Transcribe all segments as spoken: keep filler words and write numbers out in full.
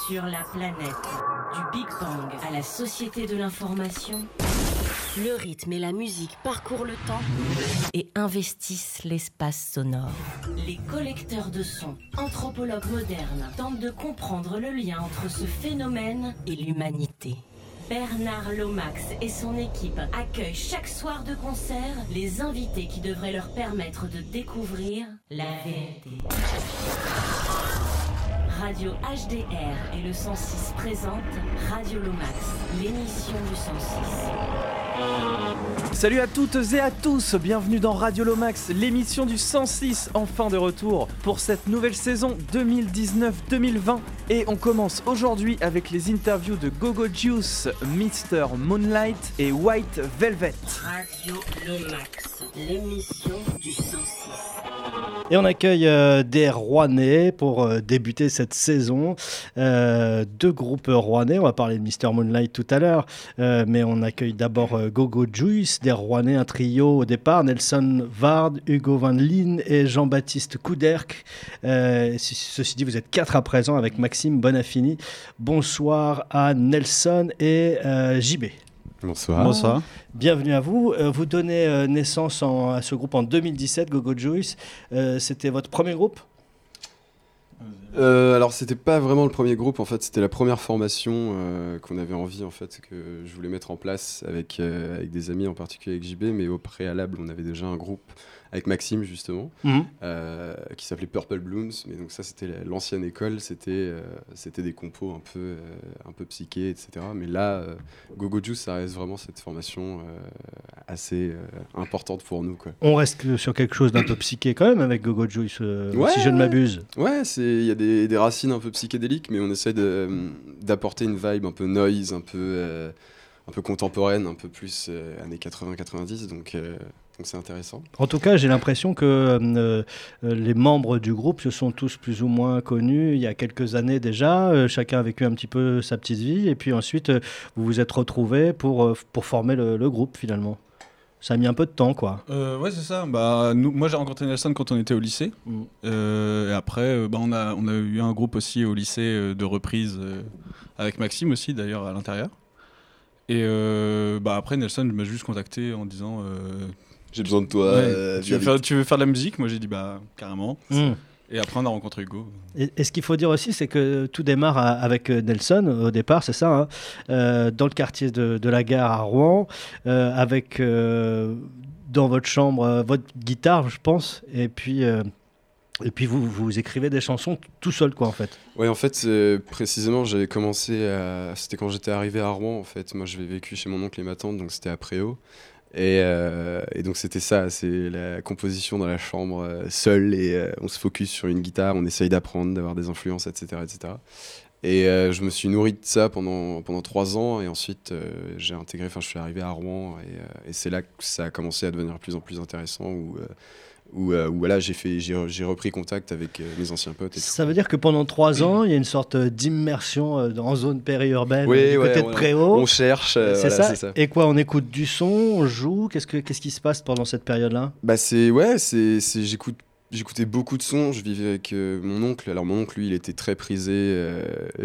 Sur la planète, du Big Bang à la société de l'information, le rythme et la musique parcourent le temps et investissent l'espace sonore. Les collecteurs de sons, anthropologues modernes, tentent de comprendre le lien entre ce phénomène et l'humanité. Bernard Lomax et son équipe accueillent chaque soir de concert les invités qui devraient leur permettre de découvrir la vérité. Radio H D R et le cent six présentent Radio Lomax, l'émission du cent six. Salut à toutes et à tous, bienvenue dans Radio Lomax, l'émission du cent six, enfin de retour pour cette nouvelle saison deux mille dix-neuf deux mille vingt. Et on commence aujourd'hui avec les interviews de Gogo Juice, mister Moonlight et White Velvet. Radio Lomax, l'émission du cent six. Et on accueille euh, des Rouennais pour euh, débuter cette saison. Euh, deux groupes rouennais, on va parler de mister Moonlight tout à l'heure, euh, mais on accueille d'abord euh, Gogo Juice, des Rouennais, un trio au départ, Nelson Ward, Hugo Van Lien et Jean-Baptiste Couderc. Euh, ceci dit, vous êtes quatre à présent avec Maxime Bonafini. Bonsoir à Nelson et euh, J B. Bonsoir. Bonsoir. Bienvenue à vous. Euh, vous donnez euh, naissance en, à ce groupe en deux mille dix-sept, Gogo Juice. Euh, c'était votre premier groupe ? euh, Alors c'était pas vraiment le premier groupe, en fait c'était la première formation euh, qu'on avait envie, en fait, que je voulais mettre en place avec, euh, avec des amis, en particulier avec J B, mais au préalable on avait déjà un groupe avec Maxime justement, mmh. euh, qui s'appelait Purple Blooms, mais donc ça c'était l'ancienne école, c'était, euh, c'était des compos un peu, euh, un peu psychés, et cetera. Mais là, euh, Gogo Juice, ça reste vraiment cette formation euh, assez euh, importante pour nous, quoi. On reste sur quelque chose d'un peu psyché quand même avec Gogo Juice, euh, ouais, si je ne m'abuse. Ouais, il y a des, des racines un peu psychédéliques, mais on essaie de, d'apporter une vibe un peu noise, un peu, euh, un peu contemporaine, un peu plus euh, années quatre-vingts quatre-vingt-dix, donc... Euh, Donc c'est intéressant. En tout cas, j'ai l'impression que euh, les membres du groupe se sont tous plus ou moins connus il y a quelques années déjà. Euh, chacun a vécu un petit peu sa petite vie. Et puis ensuite, euh, vous vous êtes retrouvés pour, euh, pour former le, le groupe finalement. Ça a mis un peu de temps, quoi. Euh, ouais, c'est ça. Bah, nous, moi, j'ai rencontré Nelson quand on était au lycée. Mm. Euh, et après, euh, bah, on, a, on a eu un groupe aussi au lycée euh, de reprise euh, avec Maxime aussi, d'ailleurs, à l'intérieur. Et euh, bah, après, Nelson m'a juste contacté en disant... Euh, j'ai besoin de toi. Ouais, euh, tu, veux faire, tu veux faire de la musique ? Moi j'ai dit bah carrément. Mmh. Et après on a rencontré Hugo. Et, et ce qu'il faut dire aussi, c'est que tout démarre à, avec Nelson au départ, c'est ça, hein, euh, dans le quartier de, de la Gare à Rouen, euh, avec euh, dans votre chambre euh, votre guitare, je pense, et puis. Euh, Et puis vous, vous écrivez des chansons tout seul, quoi, en fait. Ouais, en fait, euh, précisément, j'avais commencé à... C'était quand j'étais arrivé à Rouen, en fait. Moi, j'avais vécu chez mon oncle et ma tante, donc c'était à Préau. Et, euh, et donc c'était ça, c'est la composition dans la chambre, euh, seule, et euh, on se focus sur une guitare, on essaye d'apprendre, d'avoir des influences, et cetera, et cetera. Et euh, je me suis nourri de ça pendant, pendant trois ans, et ensuite euh, j'ai intégré, enfin je suis arrivé à Rouen, et, euh, et c'est là que ça a commencé à devenir de plus en plus intéressant, où... Euh, où, euh, où voilà, j'ai, fait, j'ai, j'ai repris contact avec euh, mes anciens potes. Et ça tout. veut dire que pendant trois ans, il y a une sorte d'immersion euh, en zone périurbaine, oui, du ouais, côté on, de Préau. On cherche, euh, c'est, voilà, ça c'est ça. Et quoi, on écoute du son, on joue, qu'est-ce, que, qu'est-ce qui se passe pendant cette période-là ? Bah c'est, ouais, c'est, c'est, j'écoute, j'écoutais beaucoup de sons, je vivais avec euh, mon oncle. Alors mon oncle, lui, il était très prisé. Euh,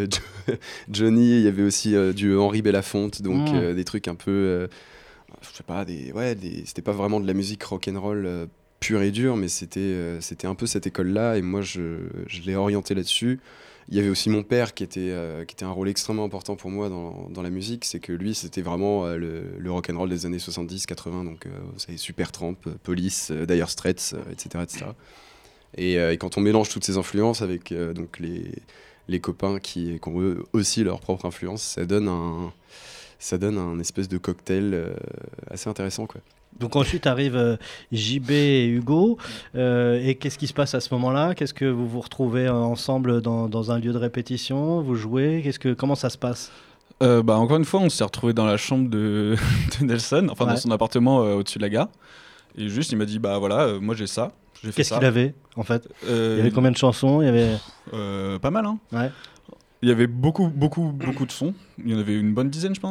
Johnny, il y avait aussi euh, du Henri Belafonte, donc mmh. euh, des trucs un peu... Euh, je sais pas, des, ouais, des, c'était pas vraiment de la musique rock'n'roll euh, pur et dur, mais c'était, euh, c'était un peu cette école-là, et moi je, je l'ai orienté là-dessus. Il y avait aussi mon père qui était, euh, qui était un rôle extrêmement important pour moi dans, dans la musique, c'est que lui c'était vraiment euh, le, le rock'n'roll des années soixante-dix quatre-vingts, donc euh, vous savez, Supertramp, Police, euh, Dire Straits, euh, et cetera, et cetera. Et, euh, et quand on mélange toutes ces influences avec euh, donc les, les copains qui, qui ont eux aussi leur propre influence, ça donne un, ça donne un espèce de cocktail euh, assez intéressant, quoi. Donc ensuite arrive euh, J B et Hugo, euh, et qu'est-ce qui se passe à ce moment-là ? Qu'est-ce que vous vous retrouvez ensemble dans, dans un lieu de répétition ? Vous jouez ? Qu'est-ce que, comment ça se passe ? euh, bah, Encore une fois, on s'est retrouvés dans la chambre de, de Nelson, enfin ouais. dans son appartement euh, au-dessus de la gare. Et juste, il m'a dit, bah voilà, euh, moi j'ai ça. J'ai fait qu'est-ce ça. qu'il avait, en fait ? euh, Il y avait combien de chansons ? Il y avait... euh, Pas mal, hein. Ouais. Il y avait beaucoup, beaucoup, beaucoup de sons. Il y en avait une bonne dizaine, je pense.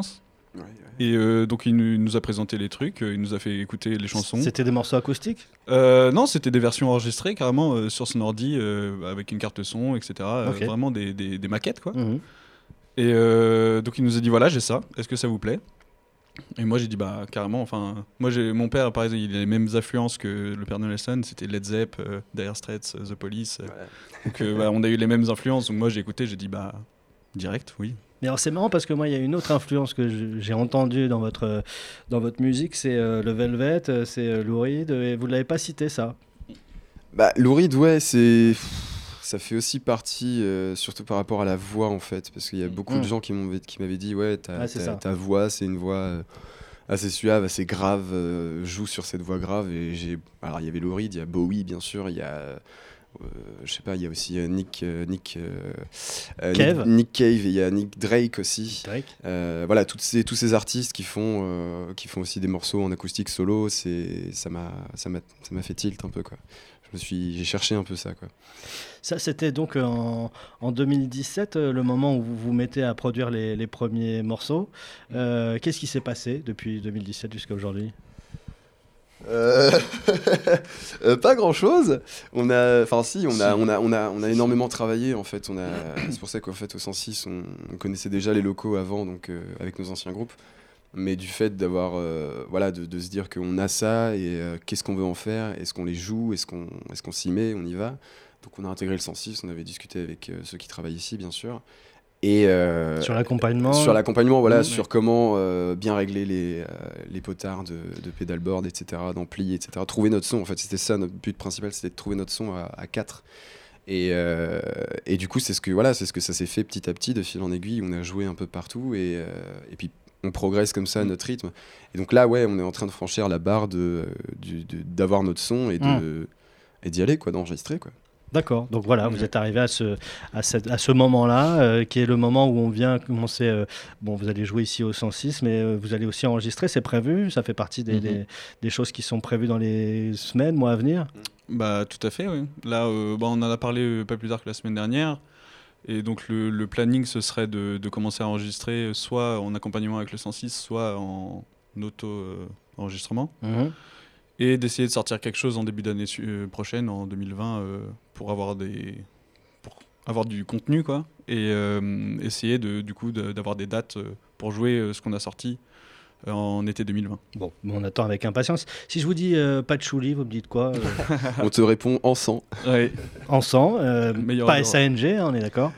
Ouais, ouais. Et euh, donc il nous, il nous a présenté les trucs, euh, il nous a fait écouter les chansons. C'était des morceaux acoustiques? euh, Non, c'était des versions enregistrées carrément euh, sur son ordi euh, avec une carte son, et cetera. Okay. Euh, vraiment des, des, des maquettes quoi. Mmh. Et euh, donc il nous a dit voilà, j'ai ça, est-ce que ça vous plaît? Et moi j'ai dit bah carrément, enfin moi j'ai mon père par exemple, il a les mêmes influences que le père de Nelson, c'était Led Zepp, euh, Dire Straits, euh, The Police. Euh, Ouais. donc euh, bah, on a eu les mêmes influences, donc moi j'ai écouté, j'ai dit bah direct, oui. Mais alors c'est marrant parce que moi il y a une autre influence que je- j'ai entendue dans votre, euh, dans votre musique, c'est euh, le Velvet, euh, c'est euh, Lou Reed, et vous ne l'avez pas cité ça. Bah, Lou Reed, ouais, c'est. Ça fait aussi partie, euh, surtout par rapport à la voix en fait, parce qu'il y a beaucoup Mm. de gens qui m'ont- qui m'avaient dit ouais, ta, Ah, c'est ta- ça. ta voix, c'est une voix euh, assez suave, assez grave, euh, joue sur cette voix grave. Et j'ai, alors il y avait Lou Reed, il y a Bowie bien sûr, il y a, euh, je sais pas, il y a aussi euh, Nick, euh, Nick, euh, euh, Cave. Nick, Nick Cave, et il y a Nick Drake aussi. Drake. Euh, voilà, toutes ces, tous ces artistes qui font, euh, qui font aussi des morceaux en acoustique solo, c'est, ça m'a, ça m'a, ça m'a fait tilt un peu quoi. Je me suis, j'ai cherché un peu ça quoi. Ça, c'était donc euh, en, en deux mille dix-sept, euh, le moment où vous vous mettez à produire les, les premiers morceaux. Euh, Qu'est-ce qui s'est passé depuis deux mille dix-sept jusqu'à aujourd'hui? Euh, euh, pas grand chose. On a, enfin si, on a, on a, on a, on a énormément travaillé en fait. On a, c'est pour ça qu'en fait au cent six, on, on connaissait déjà les locaux avant, donc euh, avec nos anciens groupes. Mais du fait d'avoir, euh, voilà, de, de se dire qu'on a ça et euh, qu'est-ce qu'on veut en faire, est-ce qu'on les joue, est-ce qu'on, est-ce qu'on s'y met, on y va. Donc on a intégré le cent six, on avait discuté avec euh, ceux qui travaillent ici, bien sûr. Et euh, Sur l'accompagnement. sur l'accompagnement, voilà, Mmh, sur comment euh, bien régler les, euh, les potards de, de pédalboard, et cetera, d'ampli, et cetera. Trouver notre son, en fait, c'était ça, notre but principal, c'était de trouver notre son à, à quatre. Et, euh, et du coup, c'est ce que, voilà, c'est ce que ça s'est fait petit à petit, de fil en aiguille. On a joué un peu partout et, euh, et puis on progresse comme ça à notre rythme. Et donc là, ouais, on est en train de franchir la barre de, du- de- d'avoir notre son et, de, Mmh. et d'y aller, quoi, d'enregistrer, quoi. D'accord, donc voilà, vous Ouais. êtes arrivé à ce, à cette- à ce moment-là, euh, qui est le moment où on vient commencer. euh, bon, vous allez jouer ici au cent six, mais euh, vous allez aussi enregistrer, c'est prévu, ça fait partie des, Mhm. des, des choses qui sont prévues dans les semaines, mois à venir. Bah tout à fait, oui. Là, euh, bah, on en a parlé euh, pas plus tard que la semaine dernière. Et donc le, le planning, ce serait de, de commencer à enregistrer euh, soit en accompagnement avec le cent six, soit en auto-enregistrement. Mhm. Et d'essayer de sortir quelque chose en début d'année su- euh, prochaine, en deux mille vingt, euh, pour avoir des pour avoir du contenu, quoi. Et euh, essayer de, du coup de- d'avoir des dates euh, pour jouer euh, ce qu'on a sorti euh, en été deux mille vingt. Bon, on attend avec impatience. Si je vous dis euh, patchouli, vous me dites quoi? euh, On te répond en sang. Ouais. En sang, euh, Meilleur pas endroit. S A N G, hein, on est d'accord.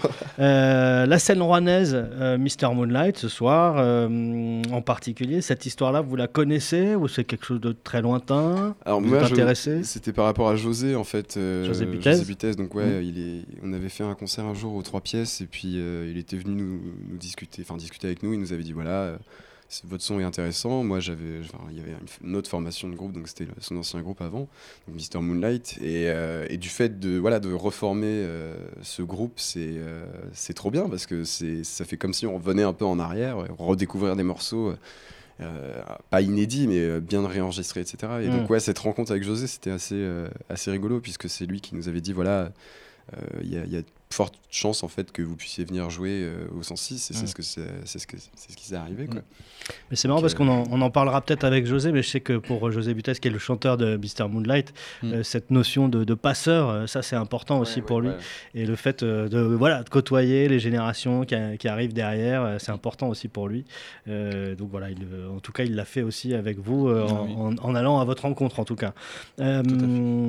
Euh, la scène rouennaise, euh, Mister Moonlight, ce soir, euh, en particulier, cette histoire-là, vous la connaissez ou c'est quelque chose de très lointain? Alors Vous moi, êtes je- intéressé? c'était par rapport à José en fait. euh, José Butez. Butez, donc ouais, Mhm. il est, on avait fait un concert un jour aux Trois Pièces et puis euh, il était venu nous, nous discuter, enfin discuter avec nous. Il nous avait dit voilà, euh, c'est- votre son est intéressant. Moi j'avais, enfin, il y avait une, une autre formation de groupe, donc c'était le- son ancien groupe avant, donc Mister Moonlight. Et, euh, et du fait de voilà de reformer euh, ce groupe, c'est euh, c'est trop bien parce que c'est, ça fait comme si on revenait un peu en arrière, ouais, redécouvrir des morceaux. Euh, pas inédit mais euh, bien réenregistré, etc. Et Mm. donc ouais, cette rencontre avec José, c'était assez euh, assez rigolo puisque c'est lui qui nous avait dit voilà, il y, a- y a de fortes chances en fait que vous puissiez venir jouer euh, au cent six et Mm. c'est ce que c'est, c'est ce que c'est ce qui s'est arrivé quoi. Mais c'est marrant Donc, parce euh, qu'on en, on en parlera peut-être avec José, mais je sais que pour José Butez, qui est le chanteur de Mister Moonlight, Mm. euh, cette notion de, de passeur, euh, ça c'est important aussi Ouais, pour ouais, lui. ouais. Et le fait euh, de, voilà, de côtoyer les générations qui, a- qui arrivent derrière, euh, c'est important aussi pour lui. Euh, donc voilà, il, euh, en tout cas, il l'a fait aussi avec vous, euh, Ah en, oui. en- en allant à votre rencontre en tout cas. Euh, Tout à fait.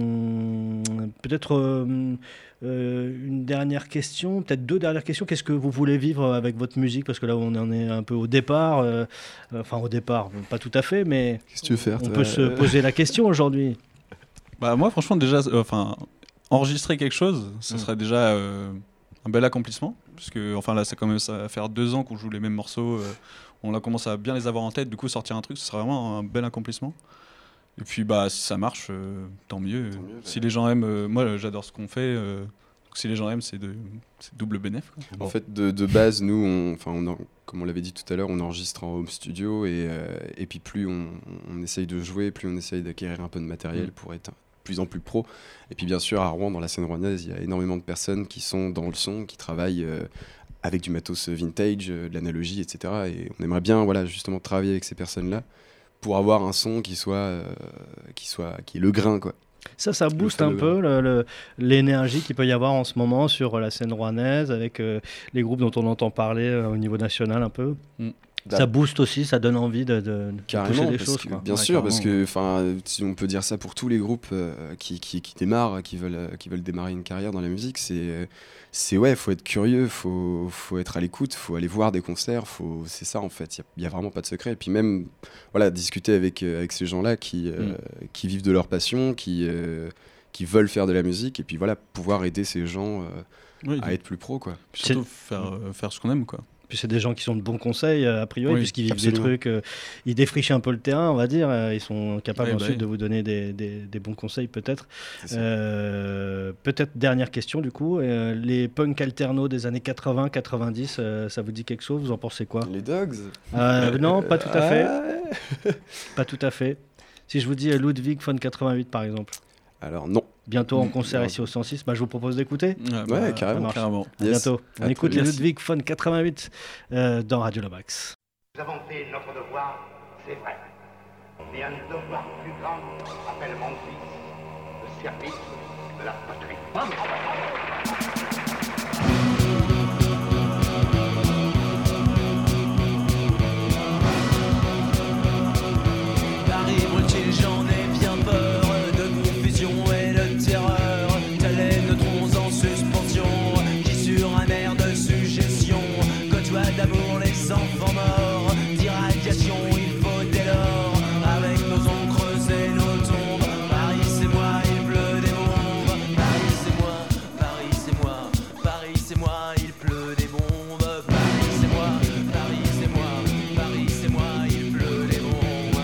hum, Peut-être euh, euh, une dernière question, peut-être deux dernières questions. Qu'est-ce que vous voulez vivre avec votre musique? Parce que là, on en est un peu au départ. euh, enfin, au départ, pas tout à fait, mais Qu'est-ce que tu veux faire on toi peut se poser la question aujourd'hui. Bah moi franchement déjà, euh, enfin enregistrer quelque chose, ce Mm. serait déjà euh, un bel accomplissement, parce que enfin là ça commence à faire deux ans qu'on joue les mêmes morceaux, euh, on a commencé à bien les avoir en tête, du coup sortir un truc, ce serait vraiment un bel accomplissement. Et puis bah si ça marche, euh, tant mieux. Tant mieux, Si ouais. les gens aiment, euh, moi j'adore ce qu'on fait, euh, donc si les gens aiment c'est de c'est double bénéf, quoi. En fait, de, de base, nous, on, enfin, on en- comme on l'avait dit tout à l'heure, on enregistre en home studio et, euh, et puis plus on, on essaye de jouer, plus on essaye d'acquérir un peu de matériel Mm. pour être de plus en plus pro. Et puis bien sûr, à Rouen, dans la scène rouennaise, il y a énormément de personnes qui sont dans le son, qui travaillent euh, avec du matos vintage, euh, de l'analogie, et cetera. Et on aimerait bien, voilà, justement travailler avec ces personnes-là pour avoir un son qui soit, euh, qui soit, qui est le grain, quoi. Ça, ça booste un peu le, le, l'énergie qu'il peut y avoir en ce moment sur la scène rouennaise avec euh, les groupes dont on entend parler euh, au niveau national un peu. Mm. Ça bah, booste aussi, ça donne envie de, de, de toucher des choses. Que, quoi. Bien ouais, sûr, parce que si on peut dire ça pour tous les groupes euh, qui, qui, qui démarrent, qui veulent, euh, qui veulent démarrer une carrière dans la musique, c'est, c'est ouais, faut être curieux, faut, faut être à l'écoute, faut aller voir des concerts, faut, c'est ça en fait. Il y, y a vraiment pas de secret. Et puis même, voilà, discuter avec euh, avec ces gens-là qui euh, mm. qui vivent de leur passion, qui euh, qui veulent faire de la musique, et puis voilà, pouvoir aider ces gens euh, oui, à être plus pro, quoi. Puis surtout faire euh, faire ce qu'on aime, quoi. Puis c'est des gens qui sont de bons conseils, a priori, oui, puisqu'ils vivent absolument. Des trucs, euh, ils défrichent un peu le terrain, on va dire. Euh, ils sont capables oui, ensuite bah oui. de vous donner des, des, des bons conseils, peut-être. Euh, peut-être dernière question, du coup. Euh, les punk alternos des années quatre-vingts quatre-vingt-dix, euh, ça vous dit quelque chose? Vous en pensez quoi? Les Dogs euh, Non, pas tout à fait. Pas tout à fait. Si je vous dis Ludwig von quatre-vingt-huit, par exemple. Alors non. Bientôt en concert ici au cent six, bah, je vous propose d'écouter. Ouais, bah, ouais carrément. carrément. À yes. bientôt. On à écoute les Ludwig von quatre-vingt-huit euh, dans Radio Lomax. Nous avons fait notre devoir, c'est vrai. Mais un devoir plus grand appelle mon fils, le service de la patrie. Paris brûle-t-il, j'en ai bien peur. Et de terreur, tels neutrons en suspension, qui sur un air de suggestion côtoient d'amour les enfants morts. D'irradiation, il faut dès lors, avec nos ongles creuser nos tombes. Paris c'est moi, il pleut des bombes. Paris c'est moi, Paris c'est moi, Paris c'est moi, il pleut des bombes. Paris c'est moi, Paris c'est moi, Paris c'est moi, il pleut des bombes.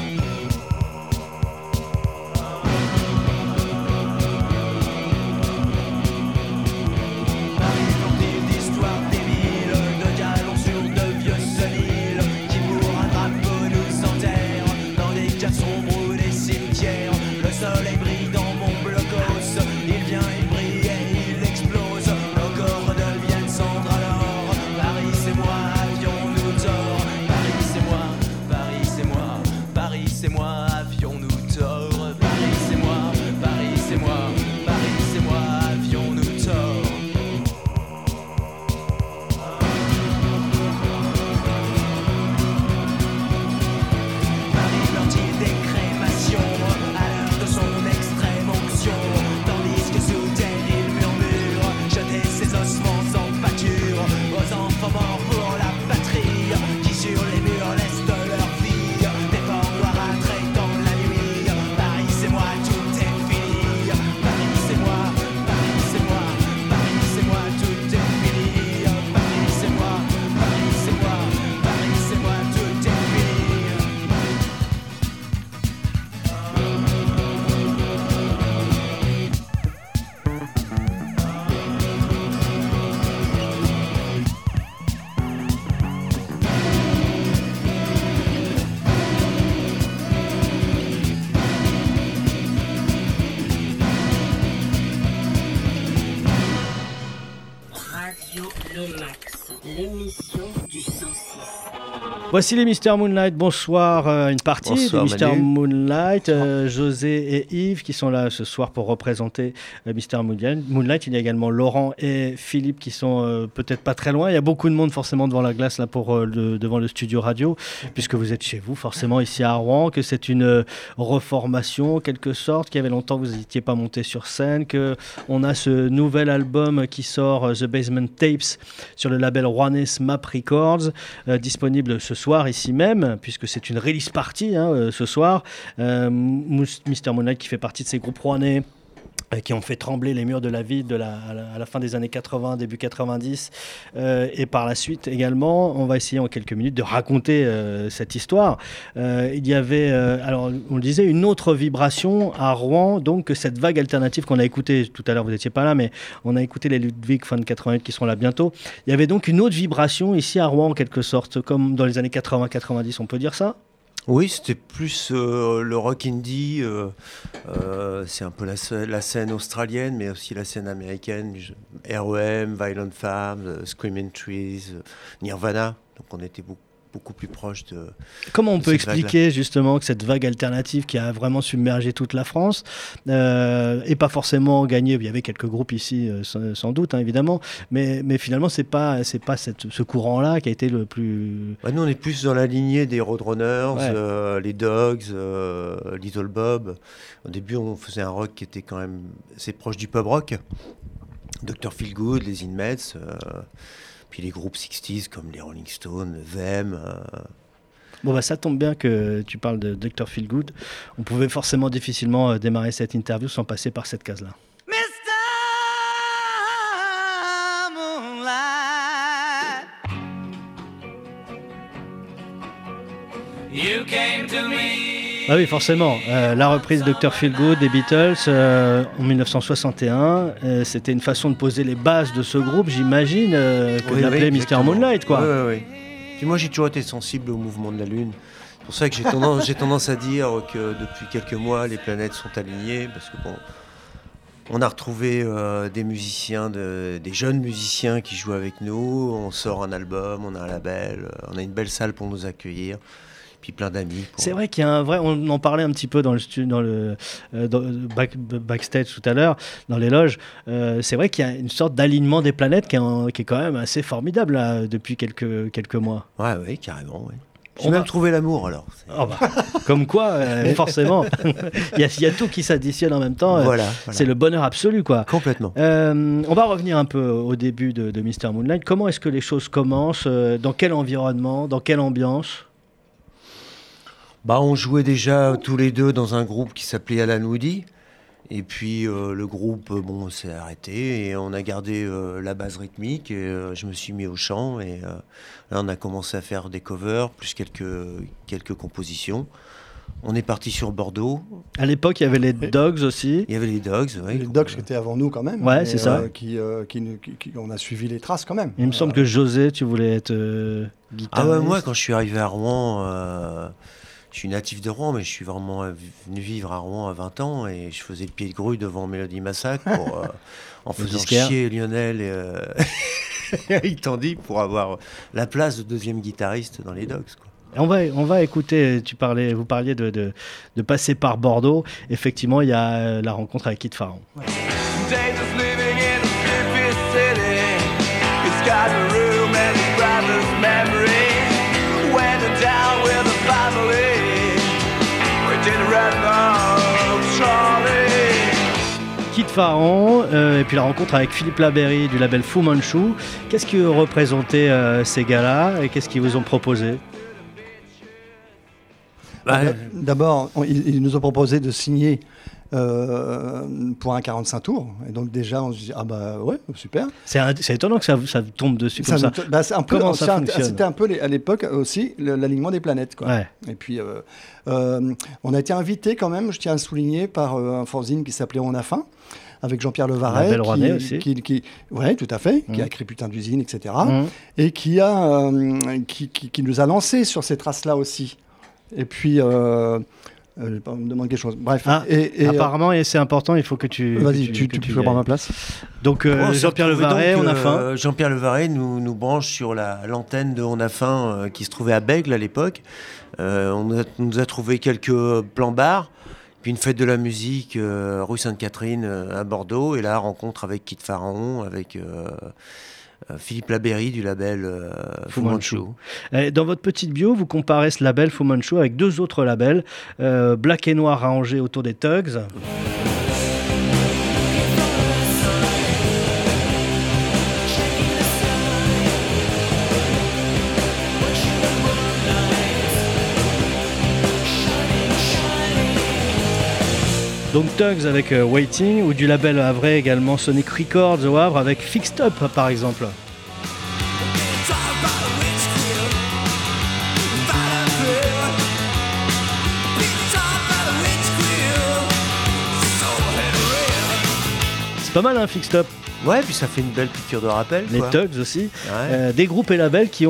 Voici les Mister Moonlight, bonsoir, euh, une partie bonsoir, des Mister Manu. Moonlight, euh, José et Yves qui sont là ce soir pour représenter euh, Mister Moonlight. Il y a également Laurent et Philippe qui sont euh, peut-être pas très loin. Il y a beaucoup de monde forcément devant la glace là pour euh, le, devant le studio radio, puisque vous êtes chez vous forcément ici à Rouen, que c'est une euh, reformation en quelque sorte, qu'il y avait longtemps que vous n'étiez pas monté sur scène, qu'on a ce nouvel album qui sort, euh, The Basement Tapes, sur le label rouennais Smap Records, euh, disponible ce soir ici même, puisque c'est une release party hein, euh, ce soir. Euh, Mister Moonlight qui fait partie de ces groupes rouennais euh, qui ont fait trembler les murs de la ville de la, à, la, à la fin des années quatre-vingts, début quatre-vingt-dix, euh, et par la suite également. On va essayer en quelques minutes de raconter euh, cette histoire. Euh, il y avait, euh, alors on le disait, une autre vibration à Rouen, donc cette vague alternative qu'on a écoutée tout à l'heure, vous n'étiez pas là, mais on a écouté les Ludwig von quatre-vingt-huit qui seront là bientôt. Il y avait donc une autre vibration ici à Rouen en quelque sorte, comme dans les années quatre-vingts quatre-vingt-dix, on peut dire ça ? Oui, c'était plus euh, le rock indie. Euh, euh, c'est un peu la, la scène australienne, mais aussi la scène américaine. R E M, Violent Femmes, Screaming Trees, Nirvana. Donc on était beaucoup, beaucoup plus proche de. Comment on de peut cette expliquer vague-là. justement que cette vague alternative qui a vraiment submergé toute la France euh, et pas forcément gagné, il y avait quelques groupes ici euh, sans, sans doute hein, évidemment, mais, mais finalement c'est pas, c'est pas cette, ce courant-là qui a été le plus... Ouais, nous on est plus dans la lignée des Roadrunners, Ouais. euh, les Dogs, euh, Little Bob. Au début on faisait un rock qui était quand même assez proche du pub rock. docteur Feelgood, les Inmates, euh, puis les groupes sixties comme les Rolling Stones, Them. Euh, Bon bah ça tombe bien que tu parles de docteur Feelgood. On pouvait forcément difficilement euh, démarrer cette interview sans passer par cette case-là. You came to me. Ah oui, forcément. Euh, la reprise docteur Feelgood des Beatles euh, en dix-neuf cent soixante et un, euh, c'était une façon de poser les bases de ce groupe, j'imagine, euh, que oui, de l'appeler oui, Mister exactement. Moonlight, quoi. Oui, oui, oui. Puis moi j'ai toujours été sensible au mouvement de la Lune. C'est pour ça que j'ai tendance, j'ai tendance à dire que depuis quelques mois les planètes sont alignées, parce que bon, on a retrouvé euh, des musiciens, de, des jeunes musiciens qui jouent avec nous. On sort un album, on a un label, euh, on a une belle salle pour nous accueillir. Puis plein d'amis. Pour... C'est vrai qu'il y a un vrai. On en parlait un petit peu dans le stu- dans le euh, dans, back, backstage tout à l'heure, dans les loges. Euh, c'est vrai qu'il y a une sorte d'alignement des planètes qui est, en- qui est quand même assez formidable là, depuis quelques quelques mois. Ouais, ouais, carrément. Ouais. J'ai On même va- trouvé l'amour alors. C'est- Oh bah, comme quoi, euh, forcément, il y, a- il y a tout qui s'additionne en même temps. euh, Voilà, voilà. C'est le bonheur absolu, quoi. Complètement. Euh, on va revenir un peu au début de, de Mister Moonlight. Comment est-ce que les choses commencent euh, Dans quel environnement Dans quelle ambiance Bah, on jouait déjà tous les deux dans un groupe qui s'appelait Alan Woody. Et puis euh, le groupe, euh, bon, s'est arrêté et on a gardé euh, la base rythmique. Et euh, je me suis mis au chant et euh, là on a commencé à faire des covers plus quelques quelques compositions. On est parti sur Bordeaux. À l'époque, il y avait les Dogs aussi. Il y avait les Dogs, ouais, Les Dogs qui étaient avant nous quand même. Ouais, et, c'est ça. euh, qui, euh, qui, nous- qui- qui- on a suivi les traces quand même. Il me semble que José, tu voulais être euh, guitariste. Ah ouais, moi quand je suis arrivé à Rouen, euh, je suis natif de Rouen, mais je suis vraiment venu vivre à Rouen à vingt ans et je faisais le pied de grue devant Mélodie Massacre pour, euh, en Le faisant disquaire. chier Lionel et euh, il t'en dit pour avoir la place de deuxième guitariste dans les Dogs. Quoi. On va, on va écouter, tu parlais, vous parliez de, de, de passer par Bordeaux. Effectivement, il y a euh, la rencontre avec Kit Pharon. Davis living in a sleepy city. He's got a room and his brother's memory. Went down with the family. We did run of Charlie. Kit Pharon, euh, et puis la rencontre avec Philippe Labeyrie du label Fu Manchu. Qu'est-ce que représentaient euh, ces gars-là et qu'est-ce qu'ils vous ont proposé? Bah, D'abord, on- ils, ils nous ont proposé de signer euh, pour un quarante-cinq tours. Et donc déjà, on se dit, ah bah ouais, super. C'est, un- c'est étonnant que ça, ça tombe dessus comme ça. nous- bah, c'est un peu, Comment ça c'est un- fonctionne? C'était un peu les- à l'époque aussi le- l'alignement des planètes. Quoi. Ouais. Et puis, euh, euh, on a été invité quand même, je tiens à souligner, par euh, un fanzine qui s'appelait On a faim, avec Jean-Pierre Levaret. Label qui, rouennais aussi. Qui, qui, ouais, tout à fait, Mmh. qui a écrit Putain d'usine, et cetera. Mmh. Et qui, a, euh, qui, qui, qui nous a lancé sur ces traces-là aussi. Et puis, euh, euh, on me demande quelque chose. Bref. Ah, et, et, apparemment, et c'est important, il faut que tu. Vas-y, que tu, que tu y peux prendre ailles. ma place. Donc, euh, on s'est Jean-Pierre retrouvé Levaret, donc, on a euh, faim. Jean-Pierre Levaret nous, nous branche sur la, l'antenne de On a faim euh, qui se trouvait à Bègle à l'époque. Euh, on a- nous a trouvé quelques plans bars. Puis une fête de la musique euh, rue Sainte-Catherine euh, à Bordeaux. Et là, rencontre avec Kit Pharon, avec euh, euh, Philippe Labeyrie du label euh, Fu Fu Manchu. Euh, Dans votre petite bio, vous comparez ce label Fu Manchu avec deux autres labels, euh, Black et Noir arrangés autour des Tugs. Donc Tugs avec euh, Waiting, ou du label havrais également Sonic Records au Havre avec Fixed Up par exemple. C'est pas mal, hein, Fixed Up. Ouais, puis ça fait une belle piqûre de rappel. Les quoi. Tugs aussi. Ouais. Euh, des groupes et labels qui ont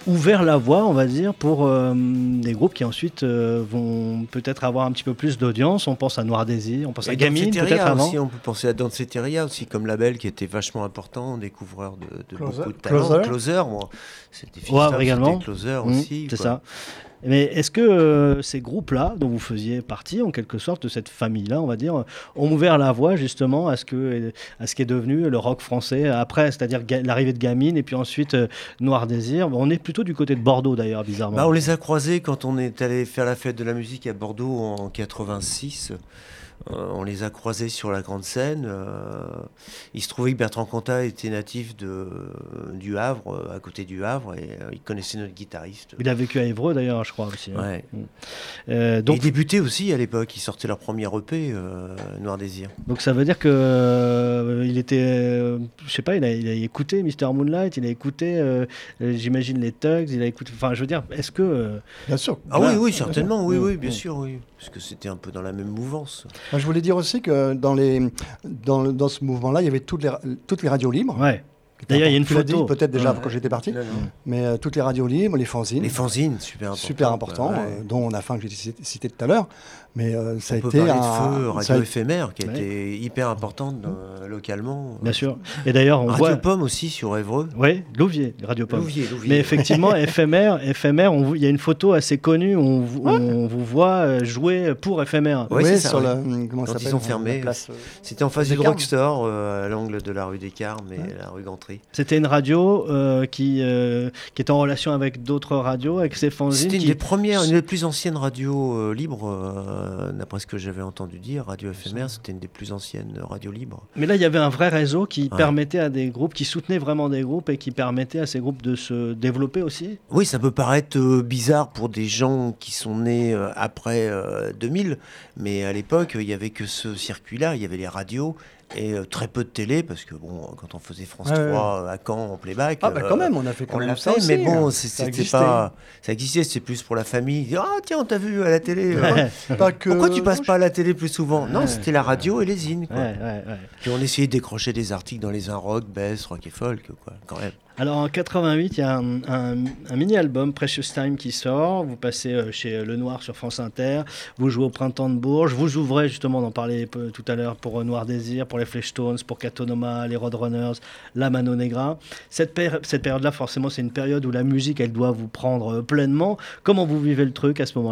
ouvert la voie, on va dire, pour euh, des groupes qui ensuite euh, vont peut-être avoir un petit peu plus d'audience. On pense à Noir Désir, on pense à Gamine, peut-être avant. Aussi, on peut penser à Danceteria aussi, comme label qui était vachement important, découvreur de, de Closer. beaucoup de talents. Closer. Closer, moi. C'était Ouais, Fistop, également. c'était Closer Mmh, aussi. c'est quoi. ça. Mais est-ce que euh, ces groupes-là, dont vous faisiez partie en quelque sorte de cette famille-là, on va dire, ont ouvert la voie justement à ce, que, à ce qui est devenu le rock français après, c'est-à-dire ga- l'arrivée de Gamine et puis ensuite euh, Noir Désir. On est plutôt du côté de Bordeaux d'ailleurs, bizarrement. Bah, on les a croisés quand on est allé faire la fête de la musique à Bordeaux en quatre-vingt-six. Euh, on les a croisés sur la grande scène. Euh, il se trouvait que Bertrand Cantat était natif de, du Havre, euh, à côté du Havre, et euh, il connaissait notre guitariste. Il a vécu à Évreux d'ailleurs, je crois aussi. hein. Ouais. Mm. Euh, donc, Et ils débutaient aussi à l'époque. Ils sortaient leur premier E P, euh, Noir Désir. donc ça veut dire que euh, il était, euh, je sais pas, il a, il a écouté Mister Moonlight, il a écouté, euh, euh, j'imagine les Tugs, il a écouté. Enfin, je veux dire, est-ce que euh, Bien sûr. Ah Voilà. oui, oui, certainement. Oui, Mmh, oui, bien mmh. sûr, oui. Parce que c'était un peu dans la même mouvance. Moi, je voulais dire aussi que dans, les, dans, le- dans ce mouvement-là, il y avait toutes les, toutes les radios libres. ouais. D'ailleurs, il y a une Tu l'as dit photo. peut-être déjà Ouais. quand j'étais parti, Non, non. mais euh, toutes les radios libres, les fanzines, Les fanzines, super important. super important, Ouais. euh, dont on a fin que j'ai cité, cité tout à l'heure, mais euh, ça On a peut été parler un de Feu, ça Radio a- Éphémère, qui a Ouais. été hyper importante euh, localement. Bien sûr. Et d'ailleurs, on Radio voit. Pomme aussi sur Évreux. Oui, Louvier, Radio Pomme. Louvier, Louvier. Mais effectivement, éphémère, éphémère, on vous- il y a une photo assez connue où on, vous- où on vous voit euh, jouer pour éphémère. Ouais, Oui, c'est ça, sur ouais. le comment ça Quand ils s'appelle ont fermé, la place, euh, C'était en face Des du Carmes. Drugstore, euh, à l'angle de la rue des Carmes et la rue Gantry. C'était une radio euh, qui, euh, qui était en relation avec d'autres radios, avec ces fanzines. C'était une qui- des premières, une des plus anciennes radios euh, libres, euh, d'après ce que j'avais entendu dire. Radio Éphémère, c'était une des plus anciennes radios libres. Mais là, il y avait un vrai réseau qui Ouais. permettait à des groupes, qui soutenait vraiment des groupes et qui permettait à ces groupes de se développer aussi. Oui, ça peut paraître euh, bizarre pour des gens qui sont nés euh, après euh, deux mille, mais à l'époque, il n'y avait que ce circuit-là, il y avait les radios et euh, très peu de télé, parce que bon, quand on faisait France Ouais, trois à Caen en playback, Ah bah euh, quand même, on a fait quand on même l'a ça fait, aussi, mais bon, hein. c'est- Ça c'était existait. pas, ça existait, c'était plus pour la famille. Dire, ah tiens, on t'a vu à la télé. euh, Ouais, Pas que- Pourquoi tu passes pas à la télé plus souvent Non, Ouais. c'était la radio et les zines. Quoi. ouais, ouais, ouais. Puis on essayait de décrocher des articles dans les Rock, Bess, Rock et Folk, quoi, quand même. Alors en quatre-vingt-huit, il y a un, un- un mini-album, Precious Time, qui sort. Vous passez euh, chez Le Noir sur France Inter. Vous jouez au Printemps de Bourges. Vous ouvrez justement, on en parlait peu- tout à l'heure, pour euh, Noir Désir, pour les Fleshtones, pour Catonoma, les Roadrunners, la Mano Negra. Cette, péri- cette période-là, forcément, c'est une période où la musique, elle doit vous prendre euh, pleinement. Comment vous vivez le truc à ce moment-là ?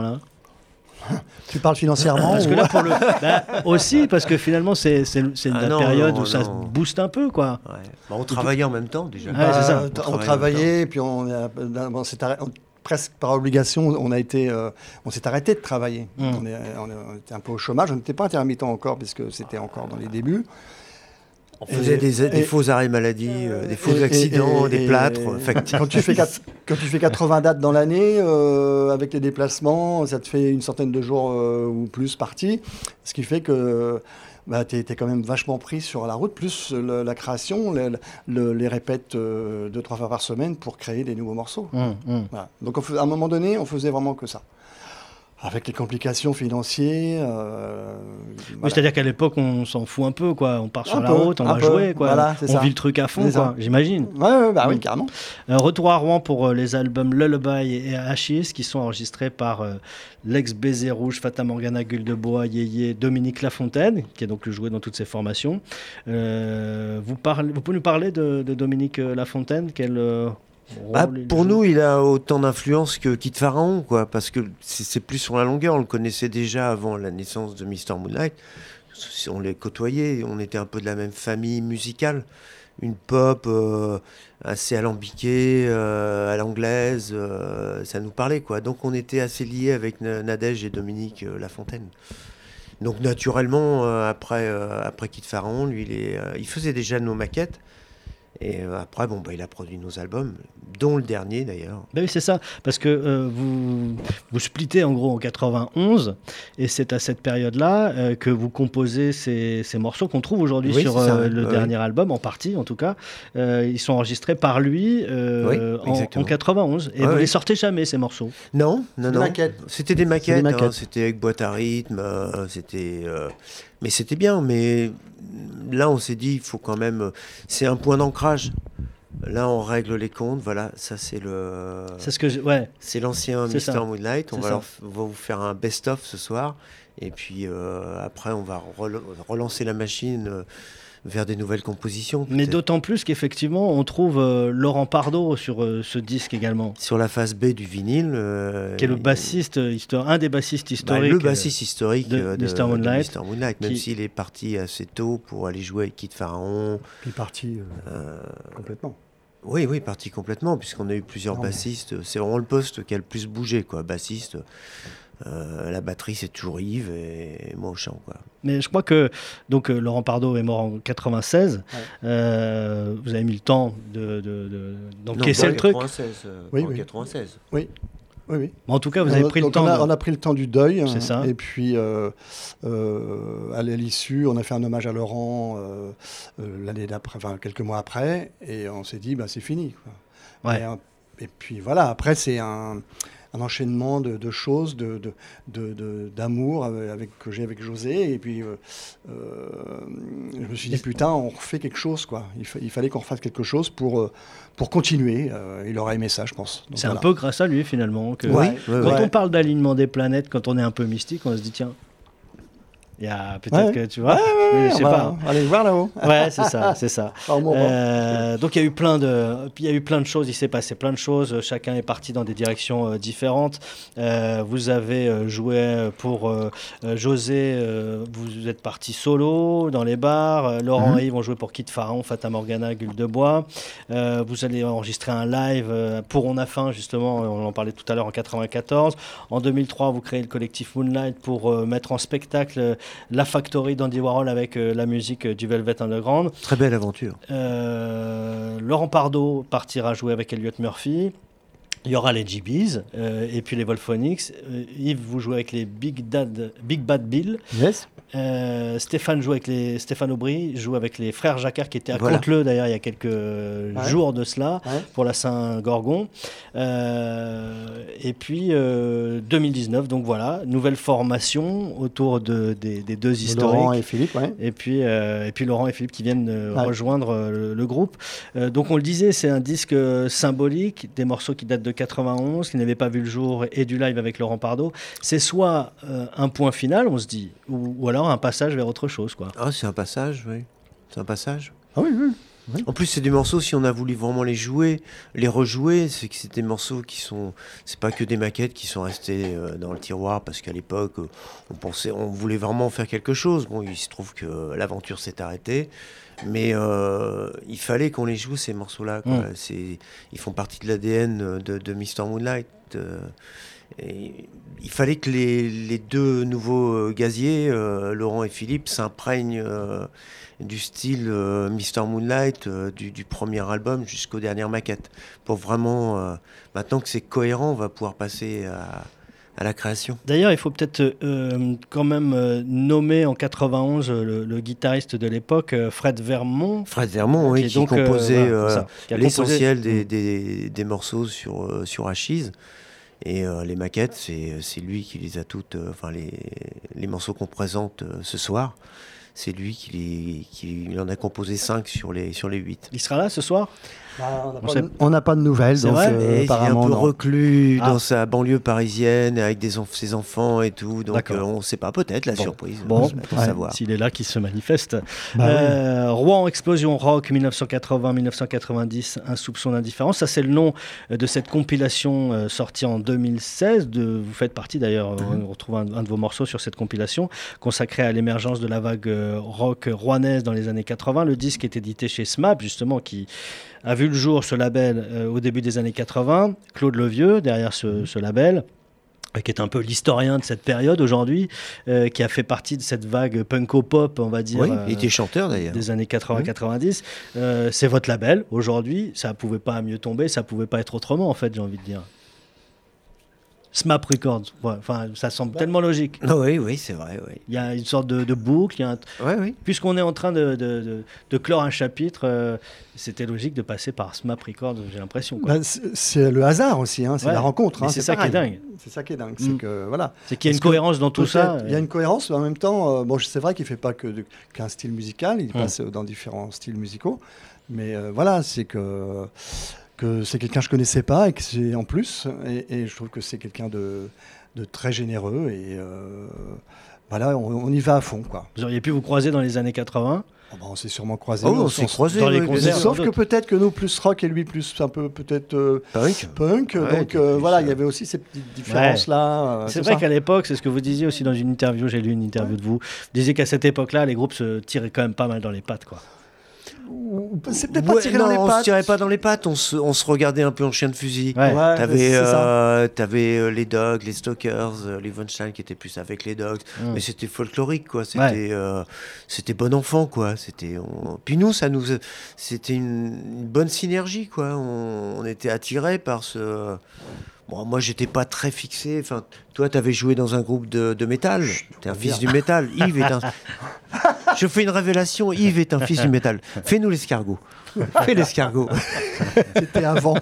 Tu parles financièrement Parce que ou- là, pour le... bah, aussi, parce que finalement, c'est c'est- c'est Ah la non, période non, où ça non. booste un peu, quoi. Ouais. Bah, on travaillait en même temps déjà. Ouais, Bah, c'est ça. On, travaillait en même travaillait, puis on, a- bon, s'est arrêt- on- presque par obligation, on a été, euh, on s'est arrêté de travailler. Mm. On, est- on est- on était un peu au chômage. On n'était pas intermittent encore, puisque c'était encore dans les débuts. On faisait Et- des, des et- faux arrêts maladie, euh, des faux Et- et- accidents, et- des et- plâtres. et- factices. Quand tu fais quatre- quand tu fais quatre-vingts dates dans l'année, euh, avec les déplacements, ça te fait une centaine de jours euh, ou plus partis. Ce qui fait que bah, tu es quand même vachement pris sur la route, plus le- la création, le- le- les répètes euh, deux, trois fois par semaine pour créer des nouveaux morceaux. Hum, hum. Voilà. Donc on fais- à un moment donné, on faisait vraiment que ça. Avec les complications financières. euh, Oui, voilà. c'est-à-dire qu'à l'époque, on s'en fout un peu, quoi. On part sur Un la peu, route, on un va peu. jouer, quoi. Voilà, c'est on ça. vit le truc à fond, C'est quoi, ça. j'imagine. Ouais, ouais, bah oui, Mm. carrément. Euh, retour à Rouen pour euh, les albums Lullaby et Hachis, qui sont enregistrés par euh, l'ex-Baiser Rouge, Fata Morgana, Gueule de Bois, Yéyé, Dominique Lafontaine, qui a donc joué dans toutes ces formations. Euh, vous, parlez, vous pouvez nous parler de, de Dominique euh, Lafontaine quel, euh, Bah, rôle il pour joue nous, il a autant d'influence que Kid Pharaon, quoi, parce que c'est c'est plus sur la longueur. On le connaissait déjà avant la naissance de Mister Moonlight. On les côtoyait, on était un peu de la même famille musicale. Une pop euh, assez alambiquée, euh, à l'anglaise, euh, ça nous parlait, quoi. Donc on était assez liés avec Na- Nadège et Dominique euh, Lafontaine. Donc naturellement, euh, après, euh, après Kid Pharaon, lui, il, est, euh, il faisait déjà nos maquettes. Et euh, après, bon, bah, il a produit nos albums, dont le dernier d'ailleurs. Ben oui, c'est ça, parce que euh, vous, vous splittez en gros en quatre-vingt-onze, et c'est à cette période-là euh, que vous composez ces, ces morceaux qu'on trouve aujourd'hui Oui, sur c'est ça, euh, ouais. le Ouais. dernier album, en partie en tout cas. Euh, ils sont enregistrés par lui euh, Oui, en, exactement. en quatre-vingt-onze, et Ouais, vous ouais. les sortez jamais ces morceaux. Non, non, Des non. maquettes. C'était des maquettes, des maquettes. hein, c'était avec boîte à rythme, euh, c'était, euh, mais c'était bien. Mais là, on s'est dit, il faut quand même, c'est un point d'ancrage. Là, on règle les comptes. Voilà, ça c'est le. C'est ce que je... ouais. C'est l'ancien C'est Mister ça. Moonlight. On C'est va, ça. leur... on va vous faire un best-of ce soir. Et puis euh, après, on va rel- relancer la machine euh, vers des nouvelles compositions. Mais peut-être. d'autant plus qu'effectivement, on trouve euh, Laurent Pardo sur euh, ce disque également. Sur la face B du vinyle. Euh, Qui est le bassiste, euh, histoire, un des bassistes bah, historiques. le bassiste historique de euh, de, Mister Moonlight, de Mister Moonlight, même qui- s'il est parti assez tôt pour aller jouer avec Kid Pharaon. Il est parti euh, Euh, complètement. Oui, oui, parti complètement, puisqu'on a eu plusieurs Non, mais- bassistes. C'est vraiment le poste qui a le plus bougé, quoi. Bassiste, euh, la batterie, c'est toujours Yves et moi au chant, quoi. Mais je crois que donc euh, Laurent Pardo est mort en quatre-vingt-seize. Ouais. Euh, vous avez mis le temps de, de, de- Non, d'encaisser pas le truc. quatre-vingt-seize, euh, Oui, pas en oui. quatre-vingt-seize. Oui, oui. Mais en tout cas, vous avez On a- pris le donc temps. on, a, de- on a pris le temps du deuil. C'est ça. Et puis, euh, euh, à l'issue, on a fait un hommage à Laurent euh, euh, l'année d'après, enfin quelques mois après, et on s'est dit, bah, c'est fini, quoi. Ouais. Et, euh, et puis voilà, après, c'est un, un enchaînement de, de choses, de, de, de- de- d'amour avec, que j'ai avec José. Et puis, euh, euh, je me suis dit, putain, on refait quelque chose, quoi. Il, fa- il fallait qu'on refasse quelque chose pour, euh, pour continuer. Euh, il aurait aimé ça, je pense. Donc, C'est un voilà. peu grâce à lui finalement que Ouais, Oui, ouais, quand ouais. on parle d'alignement des planètes, quand on est un peu mystique, on se dit tiens, il y a peut-être Ouais. que tu vois, Ouais, ouais, ouais, je sais on va pas. aller voir là-haut. Ouais, c'est ça, c'est ça. Par moment. Euh, donc il y a eu plein de, il y a eu plein de choses, il s'est passé plein de choses. Chacun est parti dans des directions euh, différentes. Euh, vous avez euh, joué pour euh, euh, José, euh, vous êtes parti solo dans les bars. Euh, Laurent Mhm. et Yves ont joué pour Kid Pharaon, Fata Morgana, Gueule de Bois. Euh, vous allez enregistrer un live euh, pour On a faim justement. On en parlait tout à l'heure en quatre-vingt-quatorze. En deux mille trois, vous créez le collectif Moonlight pour euh, mettre en spectacle euh, La Factory d'Andy Warhol avec euh, la musique euh, du Velvet Underground. Très belle aventure. Euh, Laurent Pardo partira jouer avec Elliott Murphy. Il y aura les G B's euh, et puis les Volphonics. Euh, Yves, vous jouez avec les Big, Dad, Big Bad Bill. Yes. Euh, Stéphane joue avec les Stéphane Aubry joue avec les frères Jacquard qui étaient à Voilà. Conteleux d'ailleurs il y a quelques jours de cela Ouais. pour la Saint-Gorgon. Euh, et puis euh, deux mille dix-neuf, donc voilà, nouvelle formation autour de, des, des deux historiques. Laurent et Philippe, ouais. Et puis, euh, et puis Laurent et Philippe qui viennent euh, Ouais. rejoindre euh, le, le groupe. Euh, donc on le disait, c'est un disque euh, symbolique, des morceaux qui datent de quatre-vingt-onze, qui n'avaient pas vu le jour, et du live avec Laurent Pardo. C'est soit euh, un point final, on se dit, ou, ou alors un passage vers autre chose, quoi. Ah, c'est un passage, oui. C'est un passage. Ah oui, oui. En plus, c'est des morceaux, si on a voulu vraiment les jouer, les rejouer, c'est que c'est des morceaux qui sont. C'est pas que des maquettes qui sont restées euh, dans le tiroir, parce qu'à l'époque, euh, on pensait, on voulait vraiment faire quelque chose. Bon, il se trouve que l'aventure s'est arrêtée, mais euh, il fallait qu'on les joue, ces morceaux-là, quoi. Mm. C'est, ils font partie de l'A D N de, de Mister Moonlight. euh, et il fallait que les, les deux nouveaux euh, gaziers, euh, Laurent et Philippe, s'imprègnent euh, du style euh, Mister Moonlight, euh, du, du premier album jusqu'aux dernières maquettes. Pour vraiment, euh, maintenant que c'est cohérent, on va pouvoir passer à, à la création. D'ailleurs, il faut peut-être euh, quand même euh, nommer en quatre-vingt-onze euh, le, le guitariste de l'époque, euh, Fred Vermont. Fred Vermont, oui, Qui est qui donc, euh, composait voilà, euh, c'est ça, qui a l'essentiel composé- des, des, des morceaux sur, euh, sur Achise. Et euh, les maquettes, c'est, c'est lui qui les a toutes, euh, enfin les, les morceaux qu'on présente euh, ce soir, c'est lui qui, les, qui il en a composé cinq sur les, sur les huit. Il sera là ce soir? Bah, on n'a On pas, sait- de- on n'a pas de nouvelles, C'est donc vrai, euh, Et il est un apparemment, peu non. reclus Ah. dans sa banlieue parisienne avec des enf- ses enfants et tout, donc D'accord. euh, on ne sait pas, peut-être la Bon. surprise. Bon, Attends ouais. savoir. S'il est là, qu'il se manifeste. Bah oui. Euh, Rouen, explosion rock, mille neuf cent quatre-vingts mille neuf cent quatre-vingt-dix, un soupçon d'indifférence. Ça, c'est le nom euh, de cette compilation euh, sortie en deux mille seize. De, vous faites partie d'ailleurs, euh, on retrouve un, un de vos morceaux sur cette compilation, consacrée à l'émergence de la vague euh, rock rouennaise dans les années quatre-vingts. Le disque est édité chez S M A P, justement, qui a vu le jour, ce label, euh, au début des années quatre-vingts. Claude Levieux, derrière ce, ce label, euh, qui est un peu l'historien de cette période aujourd'hui, euh, qui a fait partie de cette vague punko-pop, on va dire, Oui, euh, il était chanteur d'ailleurs. des années quatre-vingts quatre-vingt-dix. Euh, c'est votre label aujourd'hui, ça pouvait pas mieux tomber, ça pouvait pas être autrement en fait, j'ai envie de dire. S M A P Records, ouais, enfin ça semble tellement logique. Ah oui, oui, c'est vrai, oui. Il y a une sorte de, de boucle, il y a un- Ouais, oui. puisqu'on est en train de, de- de- de clore un chapitre, euh, c'était logique de passer par S M A P Records, j'ai l'impression. quoi. Bah, c'est c'est le hasard aussi, hein, c'est Ouais. la rencontre. Mais hein, c'est ça qui est pareil. dingue. C'est ça qui est dingue, Mm. c'est que voilà. C'est qu'il y a une Parce que cohérence dans tout ça. Peut-être, il y a une cohérence, mais en même temps, euh, bon, c'est vrai qu'il fait pas que de- qu'un style musical, il passe dans différents styles musicaux. Mais euh, voilà, c'est que, que c'est quelqu'un que je connaissais pas et que c'est en plus. Et, et je trouve que c'est quelqu'un de, de très généreux. Et euh, voilà, on, on y va à fond, quoi. Vous auriez pu vous croiser dans les années quatre-vingts. Oh bah on s'est sûrement croisés. Oh, on s'est croisés dans les oui, concerts. Sauf que peut-être que nous plus rock et lui plus un peu peut-être euh, Punk. punk. Ouais, donc t'es euh, plus, voilà, euh, il y avait aussi ces petites différences là. C'est vrai qu'à l'époque, c'est ce que vous disiez aussi dans une interview, j'ai lu une interview de vous, vous disiez qu'à cette époque-là, les groupes se tiraient quand même pas mal dans les pattes, quoi. C'est peut-être pas Ouais, tiré non, dans les on pattes. se tirait pas dans les pattes, on se, on se regardait un peu en chien de fusil. Ouais. Ouais, T'avais, c'est ça. euh, t'avais euh, les Dogs, les Stalkers, euh, les Von Stein qui étaient plus avec les Dogs, Mm. mais c'était folklorique quoi. C'était, Ouais. euh, c'était bon enfant quoi. C'était, on... puis nous ça nous, c'était une, une bonne synergie quoi. On, on était attirés par ce. Bon, moi j'étais pas très fixé. Enfin, toi t'avais joué dans un groupe de, de métal. T'es un fils du métal. Yves est un. Je fais une révélation. Yves est un fils du métal. Fais-nous l'escargot. Fais l'escargot. C'était avant.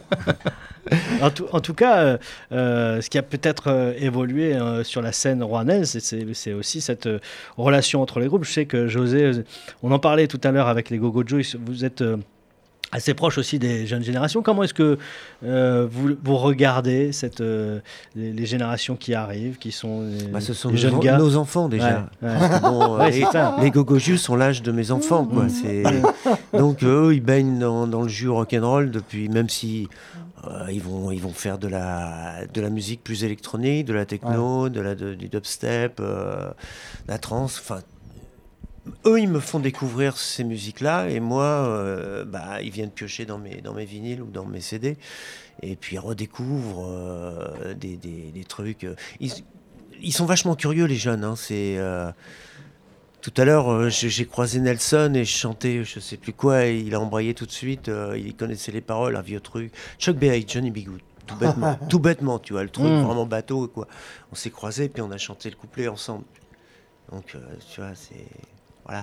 En tout, en tout cas, euh, euh, ce qui a peut-être euh, évolué euh, sur la scène rouennaise, c'est- c'est c'est aussi cette euh, relation entre les groupes. Je sais que José, euh, on en parlait tout à l'heure avec les Go-Go Joyce, vous êtes euh, assez proche aussi des jeunes générations. Comment est-ce que euh, vous, vous regardez cette, euh, les, les générations qui arrivent, qui sont les, Bah, ce sont les nos, jeunes en- gars nos enfants déjà. Ouais, ouais. Parce que bon, Ouais, euh, c'est les, ça. les Go-Go Juice sont l'âge de mes enfants. Quoi. Mmh. C'est... Donc eux, ils baignent dans, dans le jus rock'n'roll depuis, même si euh, ils, vont, ils vont faire de la, de la musique plus électronique, de la techno, de la, de- du dubstep, euh, de la trance. Enfin, eux, ils me font découvrir ces musiques-là et moi, euh, bah, ils viennent piocher dans mes, dans mes vinyles ou dans mes C D et puis ils redécouvrent euh, des, des, des trucs. euh, Ils, ils sont vachement curieux, les jeunes. Hein, c'est, euh, tout à l'heure, euh, j'ai j'ai croisé Nelson et je chantais je sais plus quoi et il a embrayé tout de suite. euh, il connaissait les paroles, un vieux truc. Chuck Berry, Johnny B. Good. Tout bêtement, tout bêtement, tu vois, le truc Mm. vraiment bateau, quoi. On s'est croisés puis on a chanté le couplet ensemble. Donc, euh, tu vois, c'est... Voilà.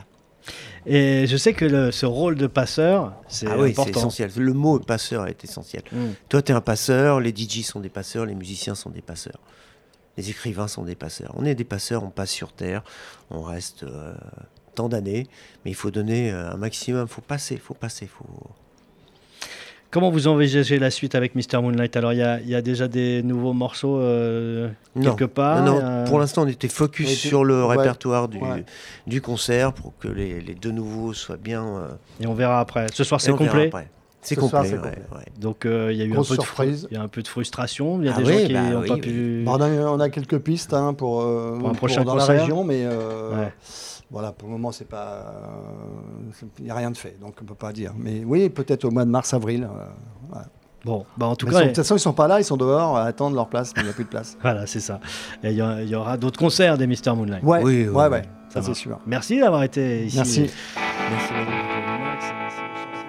Et je sais que le- ce rôle de passeur, c'est Ah oui, c'est important. essentiel. Le mot passeur est essentiel. Mm. Toi, tu es un passeur, les D J sont des passeurs, les musiciens sont des passeurs. Les écrivains sont des passeurs. On est des passeurs, on passe sur Terre, on reste euh, tant d'années, mais il faut donner euh, un maximum, il faut passer, il faut passer, faut... Comment vous envisagez la suite avec Mister Moonlight? Alors, il y a, il y a déjà des nouveaux morceaux euh, Non. quelque part Non, non, euh, pour l'instant, on était focus On était- sur le ouais, répertoire du, ouais. du concert pour que les, les deux nouveaux soient bien... euh, Et on verra après. Ce soir, et c'est on verra complet. après. C'est Ce soir, complet, c'est ouais, complet. ouais. Donc, euh, il y a eu un Grosse peu, de surprise. fru- il y a un peu de frustration. Il y a Ah des oui, gens qui bah n'ont oui, pas oui. pu. Bon, on, a, on a quelques pistes hein, pour, euh, Pour un prochain dans la concert. région, mais euh, Ouais. voilà, pour le moment, c'est pas, il n'y a rien de fait, donc on peut pas dire. Mais oui, peut-être au mois de mars-avril. Euh, voilà. Bon, bah en tout Mais cas, ils sont- de toute façon, ils sont pas là, ils sont dehors à attendre leur place, mais il n'y a plus de place. voilà, c'est ça. Et Il y, a- il y aura d'autres concerts des Mister Moonlight. Ouais, Oui, oui, ouais, oui. ouais, ça va. c'est sûr. Merci d'avoir été ici. Merci. Merci, madame Moonlight. C'est- c'est-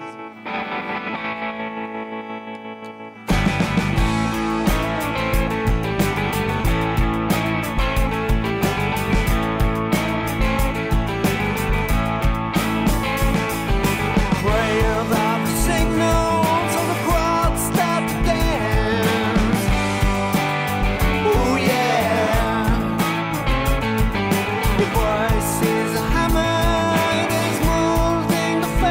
Pray about the signals of the crowd start to dance. Oh yeah. The voices are hammering, it's moving the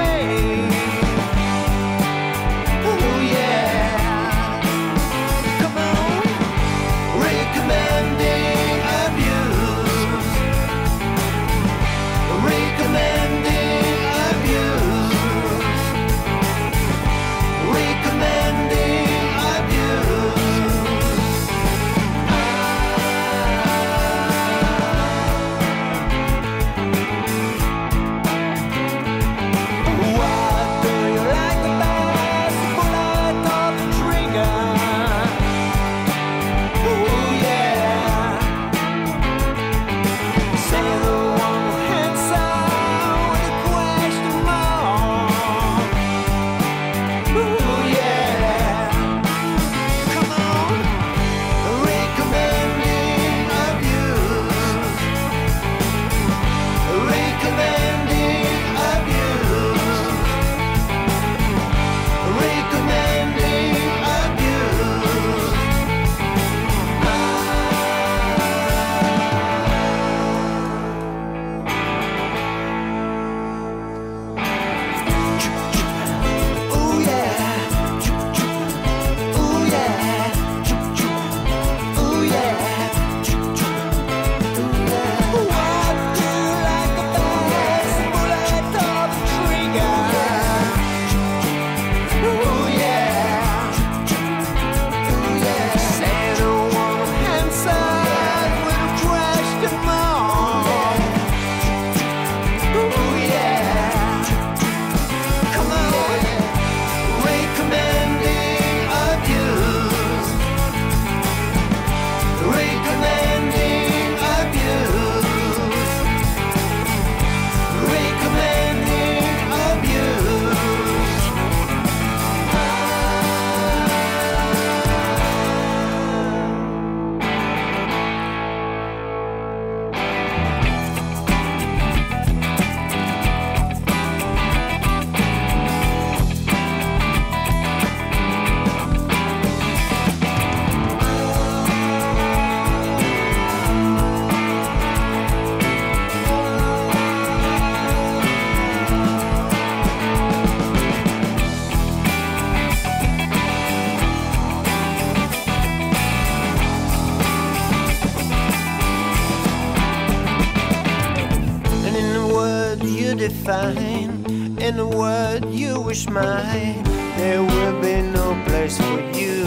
fine. In a word you wish mine, there will be no place for you.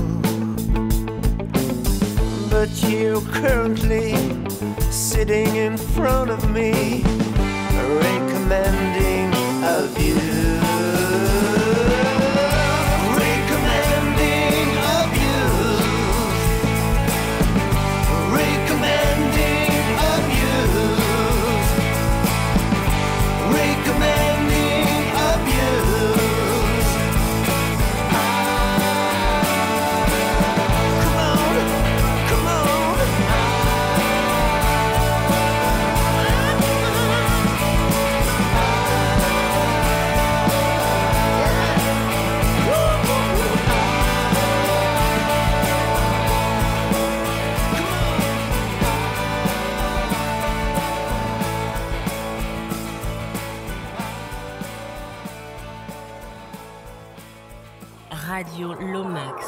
But you're currently sitting in front of me, recommending a view. Recommending a view. Recommending a view. Recommending a view. Come on, come on. Radio Lomax.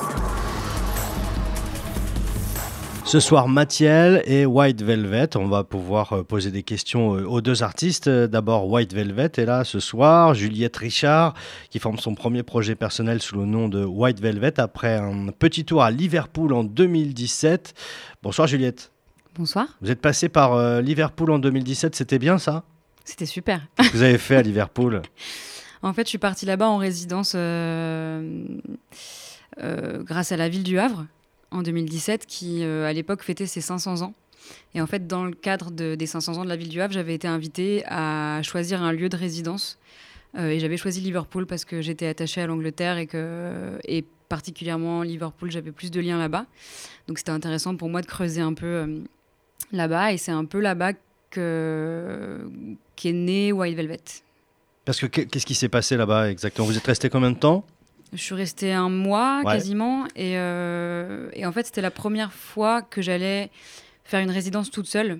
Ce soir, Mathiel et White Velvet. On va pouvoir euh, poser des questions euh, aux deux artistes. Euh, D'abord, White Velvet est là ce soir. Juliette Richard, qui forme son premier projet personnel sous le nom de White Velvet après un petit tour à Liverpool en deux mille dix-sept. Bonsoir Juliette. Bonsoir. Vous êtes passée par euh, Liverpool en deux mille dix-sept, c'était bien ça? C'était super. Qu'est-ce que vous avez fait à Liverpool? En fait, je suis partie là-bas en résidence euh, euh, grâce à la ville du Havre en deux mille dix-sept qui, euh, à l'époque, fêtait ses cinq cents ans. Et en fait, dans le cadre de, des cinq cents ans de la ville du Havre, j'avais été invitée à choisir un lieu de résidence. Euh, et j'avais choisi Liverpool parce que j'étais attachée à l'Angleterre et que, et particulièrement Liverpool, j'avais plus de liens là-bas. Donc c'était intéressant pour moi de creuser un peu euh, là-bas. Et c'est un peu là-bas que, qu'est né White Velvet. Parce que qu'est-ce qui s'est passé là-bas exactement? Vous êtes resté combien de temps? Je suis restée un mois Ouais. quasiment. Et, euh, et en fait, c'était la première fois que j'allais faire une résidence toute seule.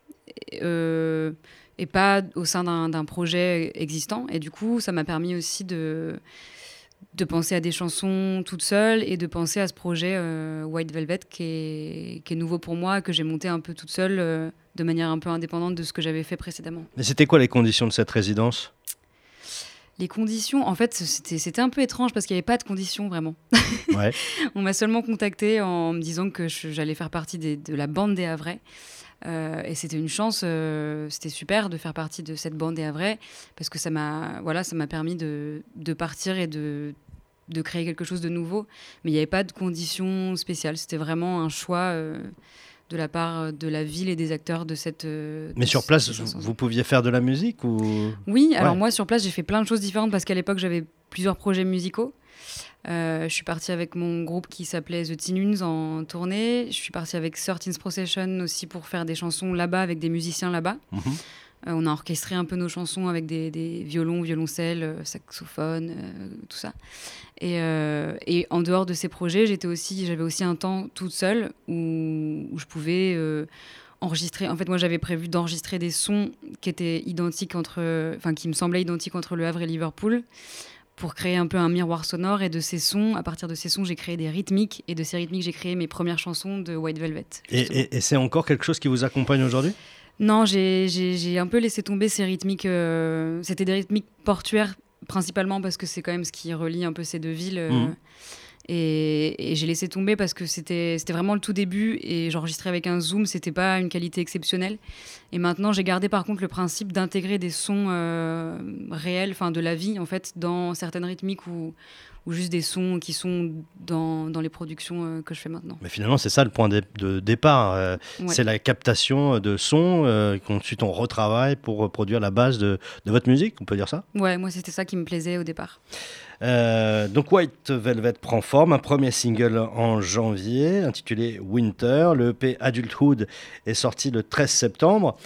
Euh, et pas au sein d'un, d'un projet existant. Et du coup, ça m'a permis aussi de, de penser à des chansons toute seule et de penser à ce projet euh, White Velvet qui est, qui est nouveau pour moi, que j'ai monté un peu toute seule euh, de manière un peu indépendante de ce que j'avais fait précédemment. Mais c'était quoi les conditions de cette résidence? Les conditions, en fait, c'était, c'était un peu étrange parce qu'il n'y avait pas de conditions vraiment. Ouais. On m'a seulement contactée en me disant que je- j'allais faire partie des- de la bande des Havrais. Euh, et c'était une chance, euh, c'était super de faire partie de cette bande des Havrais parce que ça m'a, voilà, ça m'a permis de, de partir et de, de créer quelque chose de nouveau. Mais il n'y avait pas de conditions spéciales, c'était vraiment un choix euh, de la part de la ville et des acteurs de cette... euh, Mais de sur ce- place, de ces vous, cinq cents ans. vous pouviez faire de la musique ou... Oui, alors Ouais. moi sur place j'ai fait plein de choses différentes parce qu'à l'époque j'avais plusieurs projets musicaux. Euh, je suis partie avec mon groupe qui s'appelait The Teen Nuns en tournée. Je suis partie avec thirteenth Procession aussi pour faire des chansons là-bas avec des musiciens là-bas. Mhm. Euh, on a orchestré un peu nos chansons avec des, des violons, violoncelles, euh, saxophones, euh, tout ça. Et, euh, et en dehors de ces projets, j'étais aussi, j'avais aussi un temps toute seule où, où je pouvais euh, enregistrer. En fait, moi, j'avais prévu d'enregistrer des sons qui étaient identiques entre, enfin, qui me semblaient identiques entre Le Havre et Liverpool, pour créer un peu un miroir sonore. Et de ces sons, à partir de ces sons, j'ai créé des rythmiques. Et de ces rythmiques, j'ai créé mes premières chansons de White Velvet. Et, et- et c'est encore quelque chose qui vous accompagne aujourd'hui? Non, j'ai, j'ai, j'ai un peu laissé tomber ces rythmiques. euh, C'était des rythmiques portuaires, principalement parce que c'est quand même ce qui relie un peu ces deux villes. euh, Mhm. Et, et j'ai laissé tomber parce que c'était, c'était vraiment le tout début et j'enregistrais avec un zoom, c'était pas une qualité exceptionnelle. Et maintenant, j'ai gardé par contre le principe d'intégrer des sons euh, réels, enfin de la vie en fait, dans certaines rythmiques ou, ou juste des sons qui sont dans, dans les productions euh, que je fais maintenant. Mais finalement, c'est ça le point de, de départ. euh, Ouais. C'est la captation de sons euh, qu'ensuite on retravaille pour produire la base de, de votre musique, on peut dire ça? Ouais, moi c'était ça qui me plaisait au départ. Euh, donc White Velvet prend forme, un premier single en janvier intitulé Winter. Le E P Adulthood est sorti le treize septembre.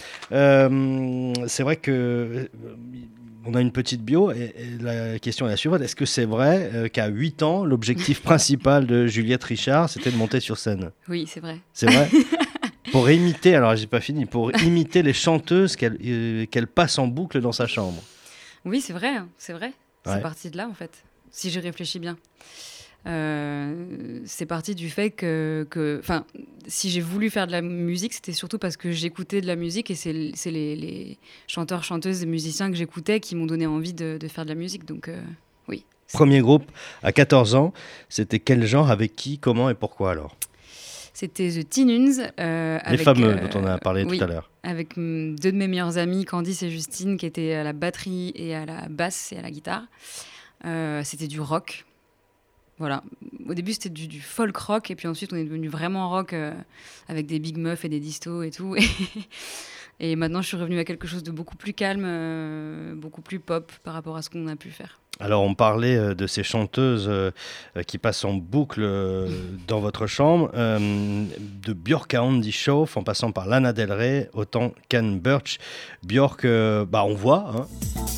Euh, c'est vrai que euh, on a une petite bio et, et la question est la suivante. Est-ce que c'est vrai euh, qu'à huit ans, l'objectif principal de Juliette Richard, c'était de monter sur scène? Oui, c'est vrai. C'est vrai? Pour imiter, alors j'ai pas fini, pour imiter les chanteuses qu'elle euh, qu'elle passe en boucle dans sa chambre. Oui, c'est vrai, hein, c'est vrai. Ouais. C'est parti de là, en fait, si j'y réfléchis bien. Euh, c'est parti du fait que... que- Enfin, si j'ai voulu faire de la musique, c'était surtout parce que j'écoutais de la musique et c'est, c'est les, les chanteurs, chanteuses et musiciens que j'écoutais qui m'ont donné envie de, de faire de la musique. Donc, euh, oui. Premier groupe à quatorze ans, c'était quel genre, avec qui, comment et pourquoi alors ? C'était The Teen-Uns. Euh, les avec, fameux euh, dont on a parlé oui, tout à l'heure. Avec mm, deux de mes meilleures amies, Candice et Justine, qui étaient à la batterie et à la basse et à la guitare. Euh, c'était du rock. Voilà. Au début, c'était du, du folk rock, et puis ensuite, on est devenu vraiment rock euh, avec des big meufs et des distos et tout. Et maintenant, je suis revenue à quelque chose de beaucoup plus calme, euh, beaucoup plus pop par rapport à ce qu'on a pu faire. Alors, on parlait euh, de ces chanteuses euh, qui passent en boucle euh, dans votre chambre, euh, de Björk à Andy Schauf, en passant par Lana Del Rey, autant qu'Anne Birch. Björk, euh, bah, on voit, hein.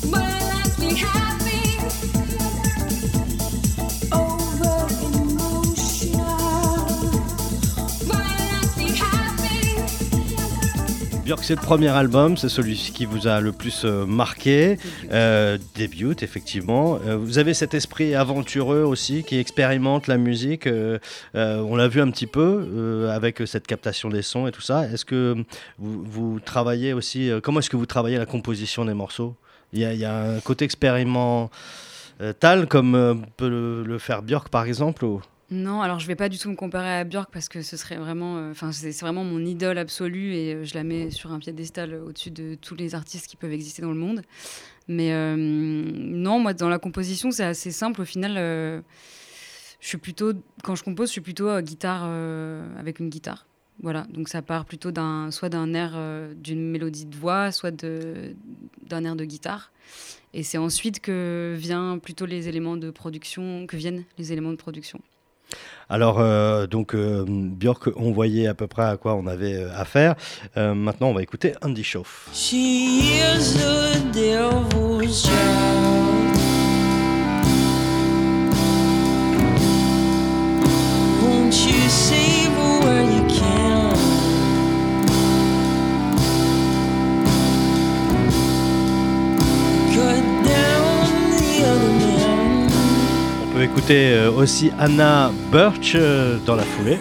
Björk, c'est le premier album, c'est celui qui vous a le plus euh, marqué. Euh, Debut, effectivement. Euh, vous avez cet esprit aventureux aussi qui expérimente la musique. Euh, euh, on l'a vu un petit peu euh, avec cette captation des sons et tout ça. Est-ce que vous, vous travaillez aussi euh, comment est-ce que vous travaillez la composition des morceaux ? Il y a, il y a un côté expérimental comme euh, peut le, le faire Björk par exemple ou... Non, alors je vais pas du tout me comparer à Björk parce que ce serait vraiment, enfin euh, c'est, c'est vraiment mon idole absolue et euh, je la mets sur un piédestal au-dessus de tous les artistes qui peuvent exister dans le monde. Mais euh, non, moi dans la composition c'est assez simple au final. Euh, je suis plutôt, quand je compose, je suis plutôt euh, guitare euh, avec une guitare. Voilà, donc ça part plutôt d'un, soit d'un air euh, d'une mélodie de voix, soit de, d'un air de guitare. Et c'est ensuite que vient plutôt les éléments de production, que viennent les éléments de production. Alors, euh, donc, euh, Björk, on voyait à peu près à quoi on avait euh, affaire. Euh, maintenant, on va écouter Andy Schauf. She is the devil's child. Won't you save her where you can? Cut down the other man. On peut écouter euh, aussi Anna Birch euh, dans la foulée.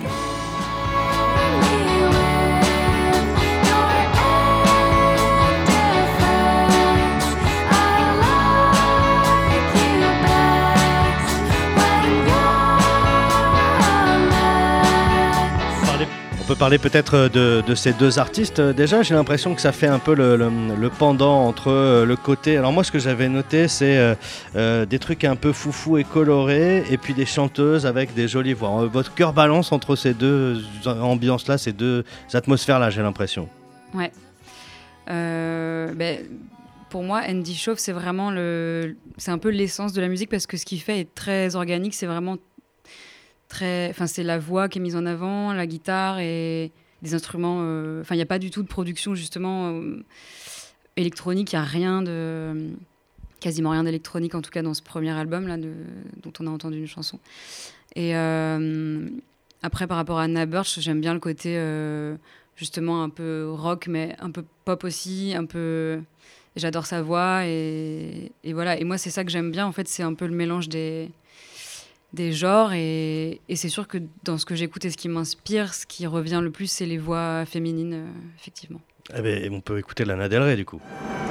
On peut parler peut-être de, de ces deux artistes. Déjà, j'ai l'impression que ça fait un peu le, le, le pendant entre le côté... Alors moi, ce que j'avais noté, c'est euh, euh, des trucs un peu foufou et colorés, et puis des chanteuses avec des jolies voix. Votre cœur balance entre ces deux ambiances-là, ces deux atmosphères-là, j'ai l'impression. Ouais. Euh, ben, pour moi, Andy Schauf, c'est vraiment le... C'est un peu l'essence de la musique, parce que ce qu'il fait est très organique, c'est vraiment... Très, enfin, c'est la voix qui est mise en avant, la guitare et des instruments. Euh, enfin, il n'y a pas du tout de production justement euh, électronique. Il n'y a rien de, quasiment rien d'électronique en tout cas dans ce premier album là, de, dont on a entendu une chanson. Et euh, après, par rapport à Anna Birch, j'aime bien le côté euh, justement un peu rock, mais un peu pop aussi, un peu. J'adore sa voix et, et voilà. Et moi, c'est ça que j'aime bien en fait, c'est un peu le mélange des des genres et, et c'est sûr que dans ce que j'écoute et ce qui m'inspire, ce qui revient le plus, c'est les voix féminines, euh, effectivement. Eh bien, on peut écouter Lana Del Rey, du coup.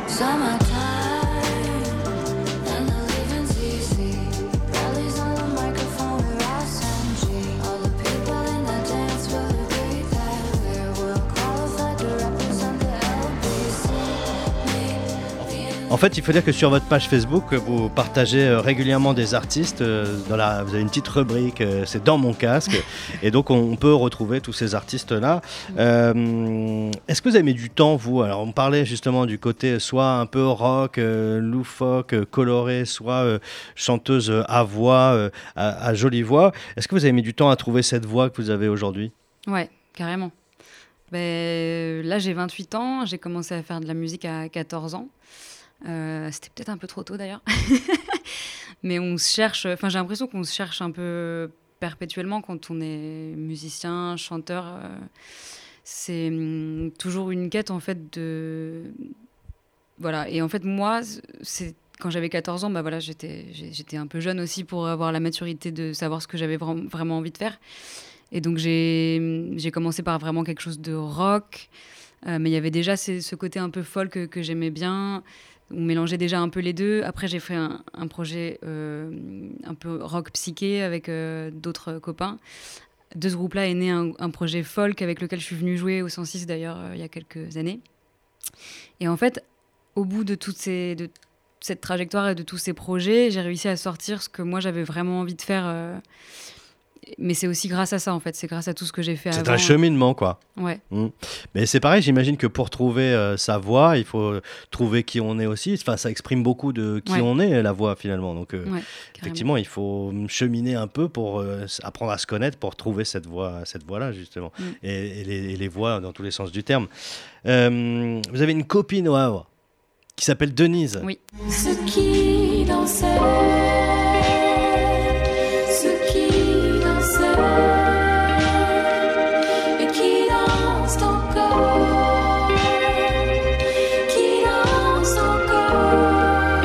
En fait, il faut dire que sur votre page Facebook, vous partagez régulièrement des artistes. Dans la, vous avez une petite rubrique, c'est dans mon casque. Et donc, on peut retrouver tous ces artistes-là. Euh, est-ce que vous avez mis du temps, vous ? Alors, on parlait justement du côté soit un peu rock, euh, loufoque, coloré, soit euh, chanteuse à voix, euh, à, à jolie voix. Est-ce que vous avez mis du temps à trouver cette voix que vous avez aujourd'hui ? Ouais, carrément. Ben, là, j'ai vingt-huit ans. J'ai commencé à faire de la musique à quatorze ans. Euh, c'était peut-être un peu trop tôt d'ailleurs, mais on se cherche. Enfin, j'ai l'impression qu'on se cherche un peu perpétuellement quand on est musicien, chanteur. Euh, c'est hum, toujours une quête en fait de voilà. Et en fait, moi, c'est quand j'avais quatorze ans, bah voilà, j'étais j'étais un peu jeune aussi pour avoir la maturité de savoir ce que j'avais vra- vraiment envie de faire. Et donc j'ai, j'ai commencé par vraiment quelque chose de rock, euh, mais il y avait déjà ce, ce côté un peu folk que, que j'aimais bien. On mélangeait déjà un peu les deux. Après, j'ai fait un, un projet euh, un peu rock psyché avec euh, d'autres copains. De ce groupe-là est né un, un projet folk avec lequel je suis venue jouer au cent six d'ailleurs euh, il y a quelques années. Et en fait, au bout de toutes ces... De, cette trajectoire et de tous ces projets, j'ai réussi à sortir ce que moi j'avais vraiment envie de faire. Euh, mais c'est aussi grâce à ça en fait, c'est grâce à tout ce que j'ai fait c'est avant. un cheminement quoi. Ouais. Mmh. Mais c'est pareil, j'imagine que pour trouver euh, sa voix, il faut trouver qui on est aussi. Enfin, ça exprime beaucoup de qui ouais. on est, la voix finalement. Donc euh, ouais, effectivement, il faut cheminer un peu pour euh, apprendre à se connaître, pour trouver cette voix, cette voix-là justement. Mmh. Et, et, les, et les voix dans tous les sens du terme. Euh, vous avez une copine au Havre qui s'appelle Denise. Oui. Ce qui dansait, ce qui dansait, et qui danse encore, qui danse encore,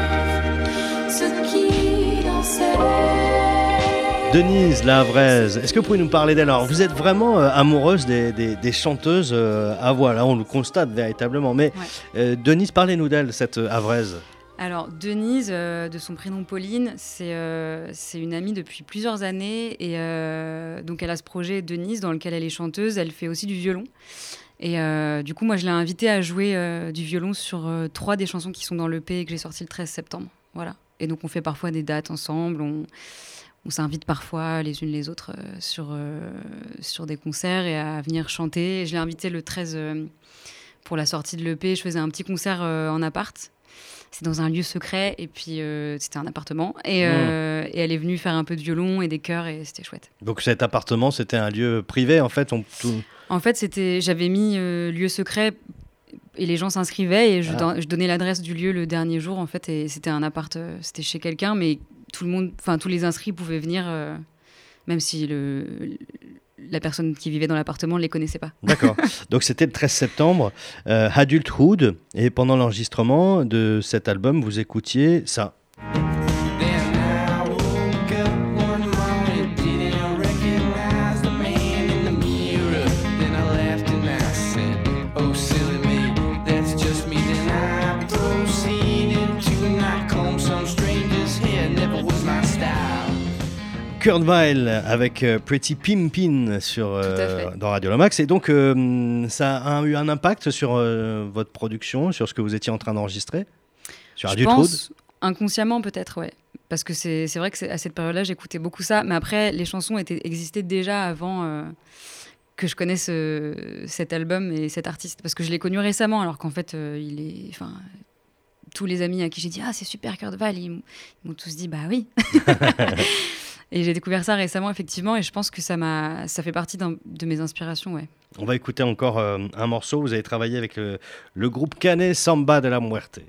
ce qui dansait. Denise, la Havraise, est-ce que vous pouvez nous parler d'elle? Alors, vous êtes vraiment euh, amoureuse des, des, des chanteuses euh, à voix, là on le constate véritablement, mais ouais. euh, Denise, parlez-nous d'elle, cette euh, Havraise. Alors, Denise, euh, de son prénom Pauline, c'est, euh, c'est une amie depuis plusieurs années, et euh, donc elle a ce projet Denise dans lequel elle est chanteuse, elle fait aussi du violon. Et euh, du coup, moi je l'ai invitée à jouer euh, du violon sur euh, trois des chansons qui sont dans l'E P et que j'ai sorti le treize septembre. Voilà. Et donc on fait parfois des dates ensemble, on... On s'invite parfois les unes les autres euh, sur, euh, sur des concerts et à venir chanter. Je l'ai invitée le treize euh, pour la sortie de l'E P. Je faisais un petit concert euh, en appart. C'est dans un lieu secret et puis euh, c'était un appartement. Et, euh, mmh. et elle est venue faire un peu de violon et des chœurs et c'était chouette. Donc cet appartement, c'était un lieu privé en fait on... En fait, c'était, j'avais mis euh, lieu secret et les gens s'inscrivaient et je, ah. don, je donnais l'adresse du lieu le dernier jour en fait. Et c'était un appart, euh, c'était chez quelqu'un mais... Tout le monde, enfin tous les inscrits pouvaient venir, euh, même si le, la personne qui vivait dans l'appartement ne les connaissait pas. D'accord. Donc c'était le treize septembre, euh, Adulthood, et pendant l'enregistrement de cet album, vous écoutiez ça. Kurt Weill avec euh, Pretty Pimpin sur, euh, dans Radio Lomax. Et donc, euh, ça a eu un impact sur euh, votre production, sur ce que vous étiez en train d'enregistrer sur Je pense inconsciemment peut-être, ouais. Parce que c'est, c'est vrai que c'est, à cette période-là, j'écoutais beaucoup ça. Mais après, les chansons étaient, existaient déjà avant euh, que je connaisse euh, cet album et cet artiste. Parce que je l'ai connu récemment, alors qu'en fait, euh, il est... Enfin, tous les amis à qui j'ai dit « Ah, c'est super, Kurt Weill », ils m'ont tous dit « Bah oui ». Et j'ai découvert ça récemment, effectivement, et je pense que ça, m'a, ça fait partie de mes inspirations, ouais. On va écouter encore euh, un morceau. Vous avez travaillé avec le, le groupe canet Samba de la Muerte.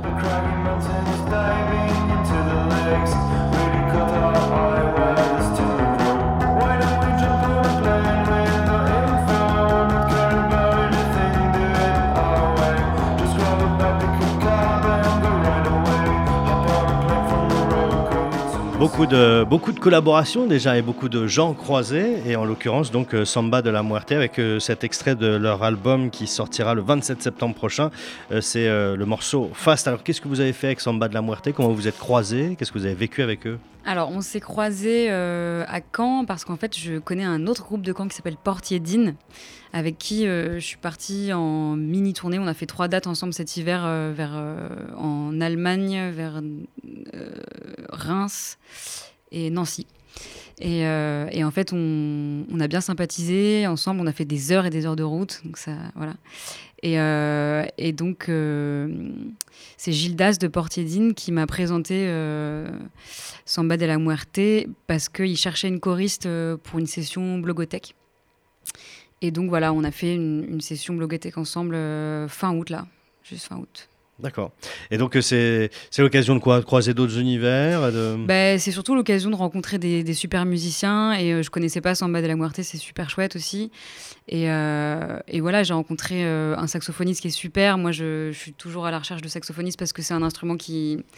Beaucoup de, beaucoup de collaborations déjà et beaucoup de gens croisés, et en l'occurrence donc euh, Samba de la Muerte avec euh, cet extrait de leur album qui sortira le vingt-sept septembre prochain. Euh, c'est euh, le morceau Fast. Alors qu'est-ce que vous avez fait avec Samba de la Muerte? Comment vous vous êtes croisés? Qu'est-ce que vous avez vécu avec eux? Alors on s'est croisés euh, à Caen parce qu'en fait je connais un autre groupe de Caen qui s'appelle Portier d'Inn, avec qui euh, je suis partie en mini tournée. On a fait trois dates ensemble cet hiver euh, vers, euh, en Allemagne, vers euh, Reims et Nancy. Et, euh, et en fait, on, on a bien sympathisé ensemble. On a fait des heures et des heures de route. Donc ça, voilà. Et, euh, et donc, euh, c'est Gildas de Portier d'Inn qui m'a présenté euh, Samba de la Muerte parce qu'il cherchait une choriste pour une session blogothèque. Et donc, voilà, on a fait une, une session blogothèque ensemble euh, fin août, là. Juste fin août. D'accord. Et donc, c'est, c'est l'occasion de quoi? De croiser d'autres univers de... bah, c'est surtout l'occasion de rencontrer des, des super musiciens. Et euh, je connaissais pas Samba de la Muerte, c'est super chouette aussi. Et, euh, et voilà, j'ai rencontré euh, un saxophoniste qui est super. Moi, je, je suis toujours à la recherche de saxophonistes parce que c'est un instrument qui,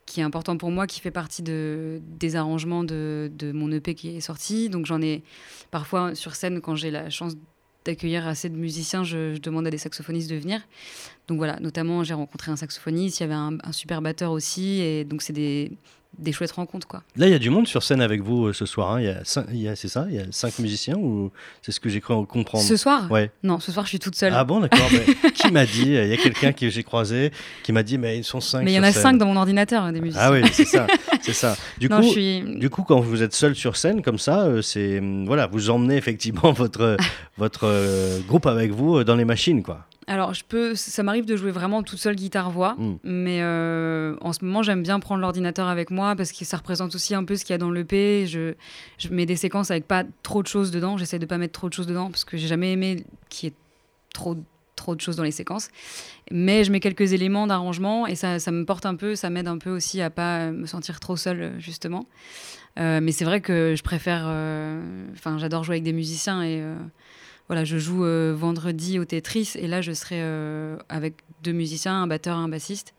qui est important pour moi, qui fait partie de, des arrangements de, de mon E P qui est sorti. Donc j'en ai parfois sur scène, quand j'ai la chance d'accueillir assez de musiciens, je, je demande à des saxophonistes de venir. Donc voilà, notamment j'ai rencontré un saxophoniste, il y avait un, un super batteur aussi, et donc c'est des, des chouettes rencontres, quoi. Là, il y a du monde sur scène avec vous euh, ce soir. Hein. Il y a cinq, il y a, c'est ça, il y a cinq musiciens ou c'est ce que j'ai cru comprendre. Ce soir ? Ouais. Non, ce soir je suis toute seule. Ah bon, d'accord. Mais qui m'a dit ? Il y a quelqu'un que j'ai croisé qui m'a dit, mais ils sont cinq. Mais il y en sur a scène. cinq dans mon ordinateur, des musiciens. Ah oui, c'est ça, c'est ça. Du Non, coup, je suis... du coup, quand vous êtes seul sur scène comme ça, euh, c'est euh, voilà, vous emmenez effectivement votre votre euh, groupe avec vous euh, dans les machines, quoi. Alors, je peux, ça m'arrive de jouer vraiment toute seule guitare-voix, Mm. mais euh, en ce moment, j'aime bien prendre l'ordinateur avec moi parce que ça représente aussi un peu ce qu'il y a dans l'E P. Je, je mets des séquences avec pas trop de choses dedans. J'essaie de pas mettre trop de choses dedans parce que j'ai jamais aimé qu'il y ait trop, trop de choses dans les séquences. Mais je mets quelques éléments d'arrangement et ça, ça me porte un peu, ça m'aide un peu aussi à pas me sentir trop seule, justement. Euh, mais c'est vrai que je préfère... Enfin, euh, j'adore jouer avec des musiciens et... Euh, Voilà, je joue euh, vendredi au Tetris et là je serai euh, avec deux musiciens, un batteur et un bassiste.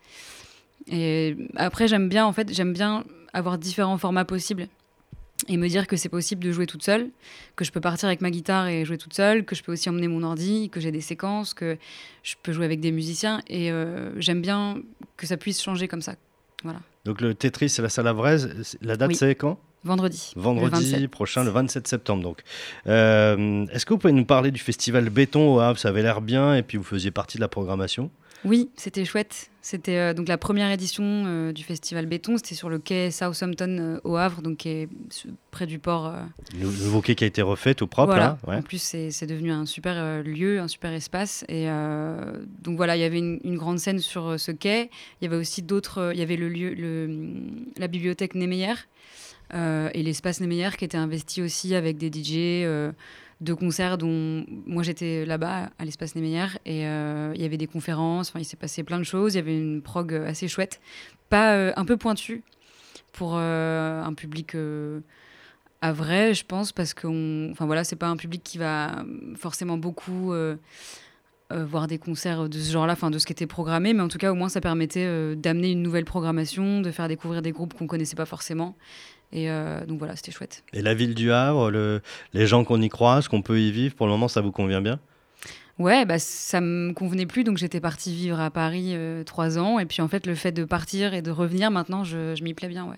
Et après j'aime bien en fait, j'aime bien avoir différents formats possibles et me dire que c'est possible de jouer toute seule, que je peux partir avec ma guitare et jouer toute seule, que je peux aussi emmener mon ordi, que j'ai des séquences, que je peux jouer avec des musiciens et euh, j'aime bien que ça puisse changer comme ça. Voilà. Donc le Tetris, c'est la salle à Vraise. La date, Oui. c'est quand ? Vendredi. Vendredi le vingt-sept. prochain, le vingt-sept septembre. Donc, euh, est-ce que vous pouvez nous parler du festival Béton au Havre ? Ça avait l'air bien, et puis vous faisiez partie de la programmation. Oui, c'était chouette. C'était euh, donc la première édition euh, du festival Béton. C'était sur le quai Southampton euh, au Havre, donc qui est su- près du port. Euh, Le nouveau quai qui a été refait, tout propre. Voilà. Là, ouais. En plus, c'est, c'est devenu un super euh, lieu, un super espace. Et euh, donc voilà, il y avait une, une grande scène sur euh, ce quai. Il y avait aussi d'autres. euh, Il y avait le lieu, le, la bibliothèque Niemeyer euh, et l'espace Niemeyer qui était investi aussi avec des D J euh, de concerts dont moi j'étais là-bas à l'espace Niemeyer et euh, il y avait des conférences. Enfin, il s'est passé plein de choses. Il y avait une prog assez chouette, pas euh, un peu pointue pour euh, un public. Euh, À vrai, je pense, parce que enfin voilà, c'est pas un public qui va forcément beaucoup euh, euh, voir des concerts de ce genre-là, enfin de ce qui était programmé, mais en tout cas au moins ça permettait euh, d'amener une nouvelle programmation, de faire découvrir des groupes qu'on connaissait pas forcément, et euh, donc voilà, c'était chouette. Et la ville du Havre, le, les gens qu'on y croise, qu'on peut y vivre, pour le moment, ça vous convient bien ? Ouais, bah ça me convenait plus, donc j'étais partie vivre à Paris euh, trois ans, et puis en fait le fait de partir et de revenir maintenant, je, je m'y plais bien, ouais.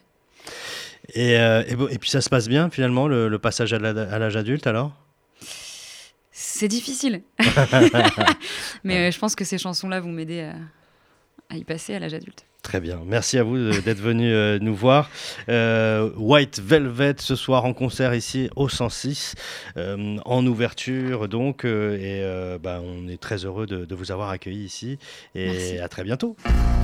Et, euh, et, bon, et puis ça se passe bien finalement, le, le passage à, la, à l'âge adulte alors ? C'est difficile. Mais euh, je pense que ces chansons-là vont m'aider à, à y passer à l'âge adulte. Très bien, merci à vous de, d'être venu euh, nous voir. Euh, White Velvet ce soir en concert ici au cent six, euh, en ouverture donc, euh, et euh, bah, on est très heureux de, de vous avoir accueilli ici et merci. À très bientôt.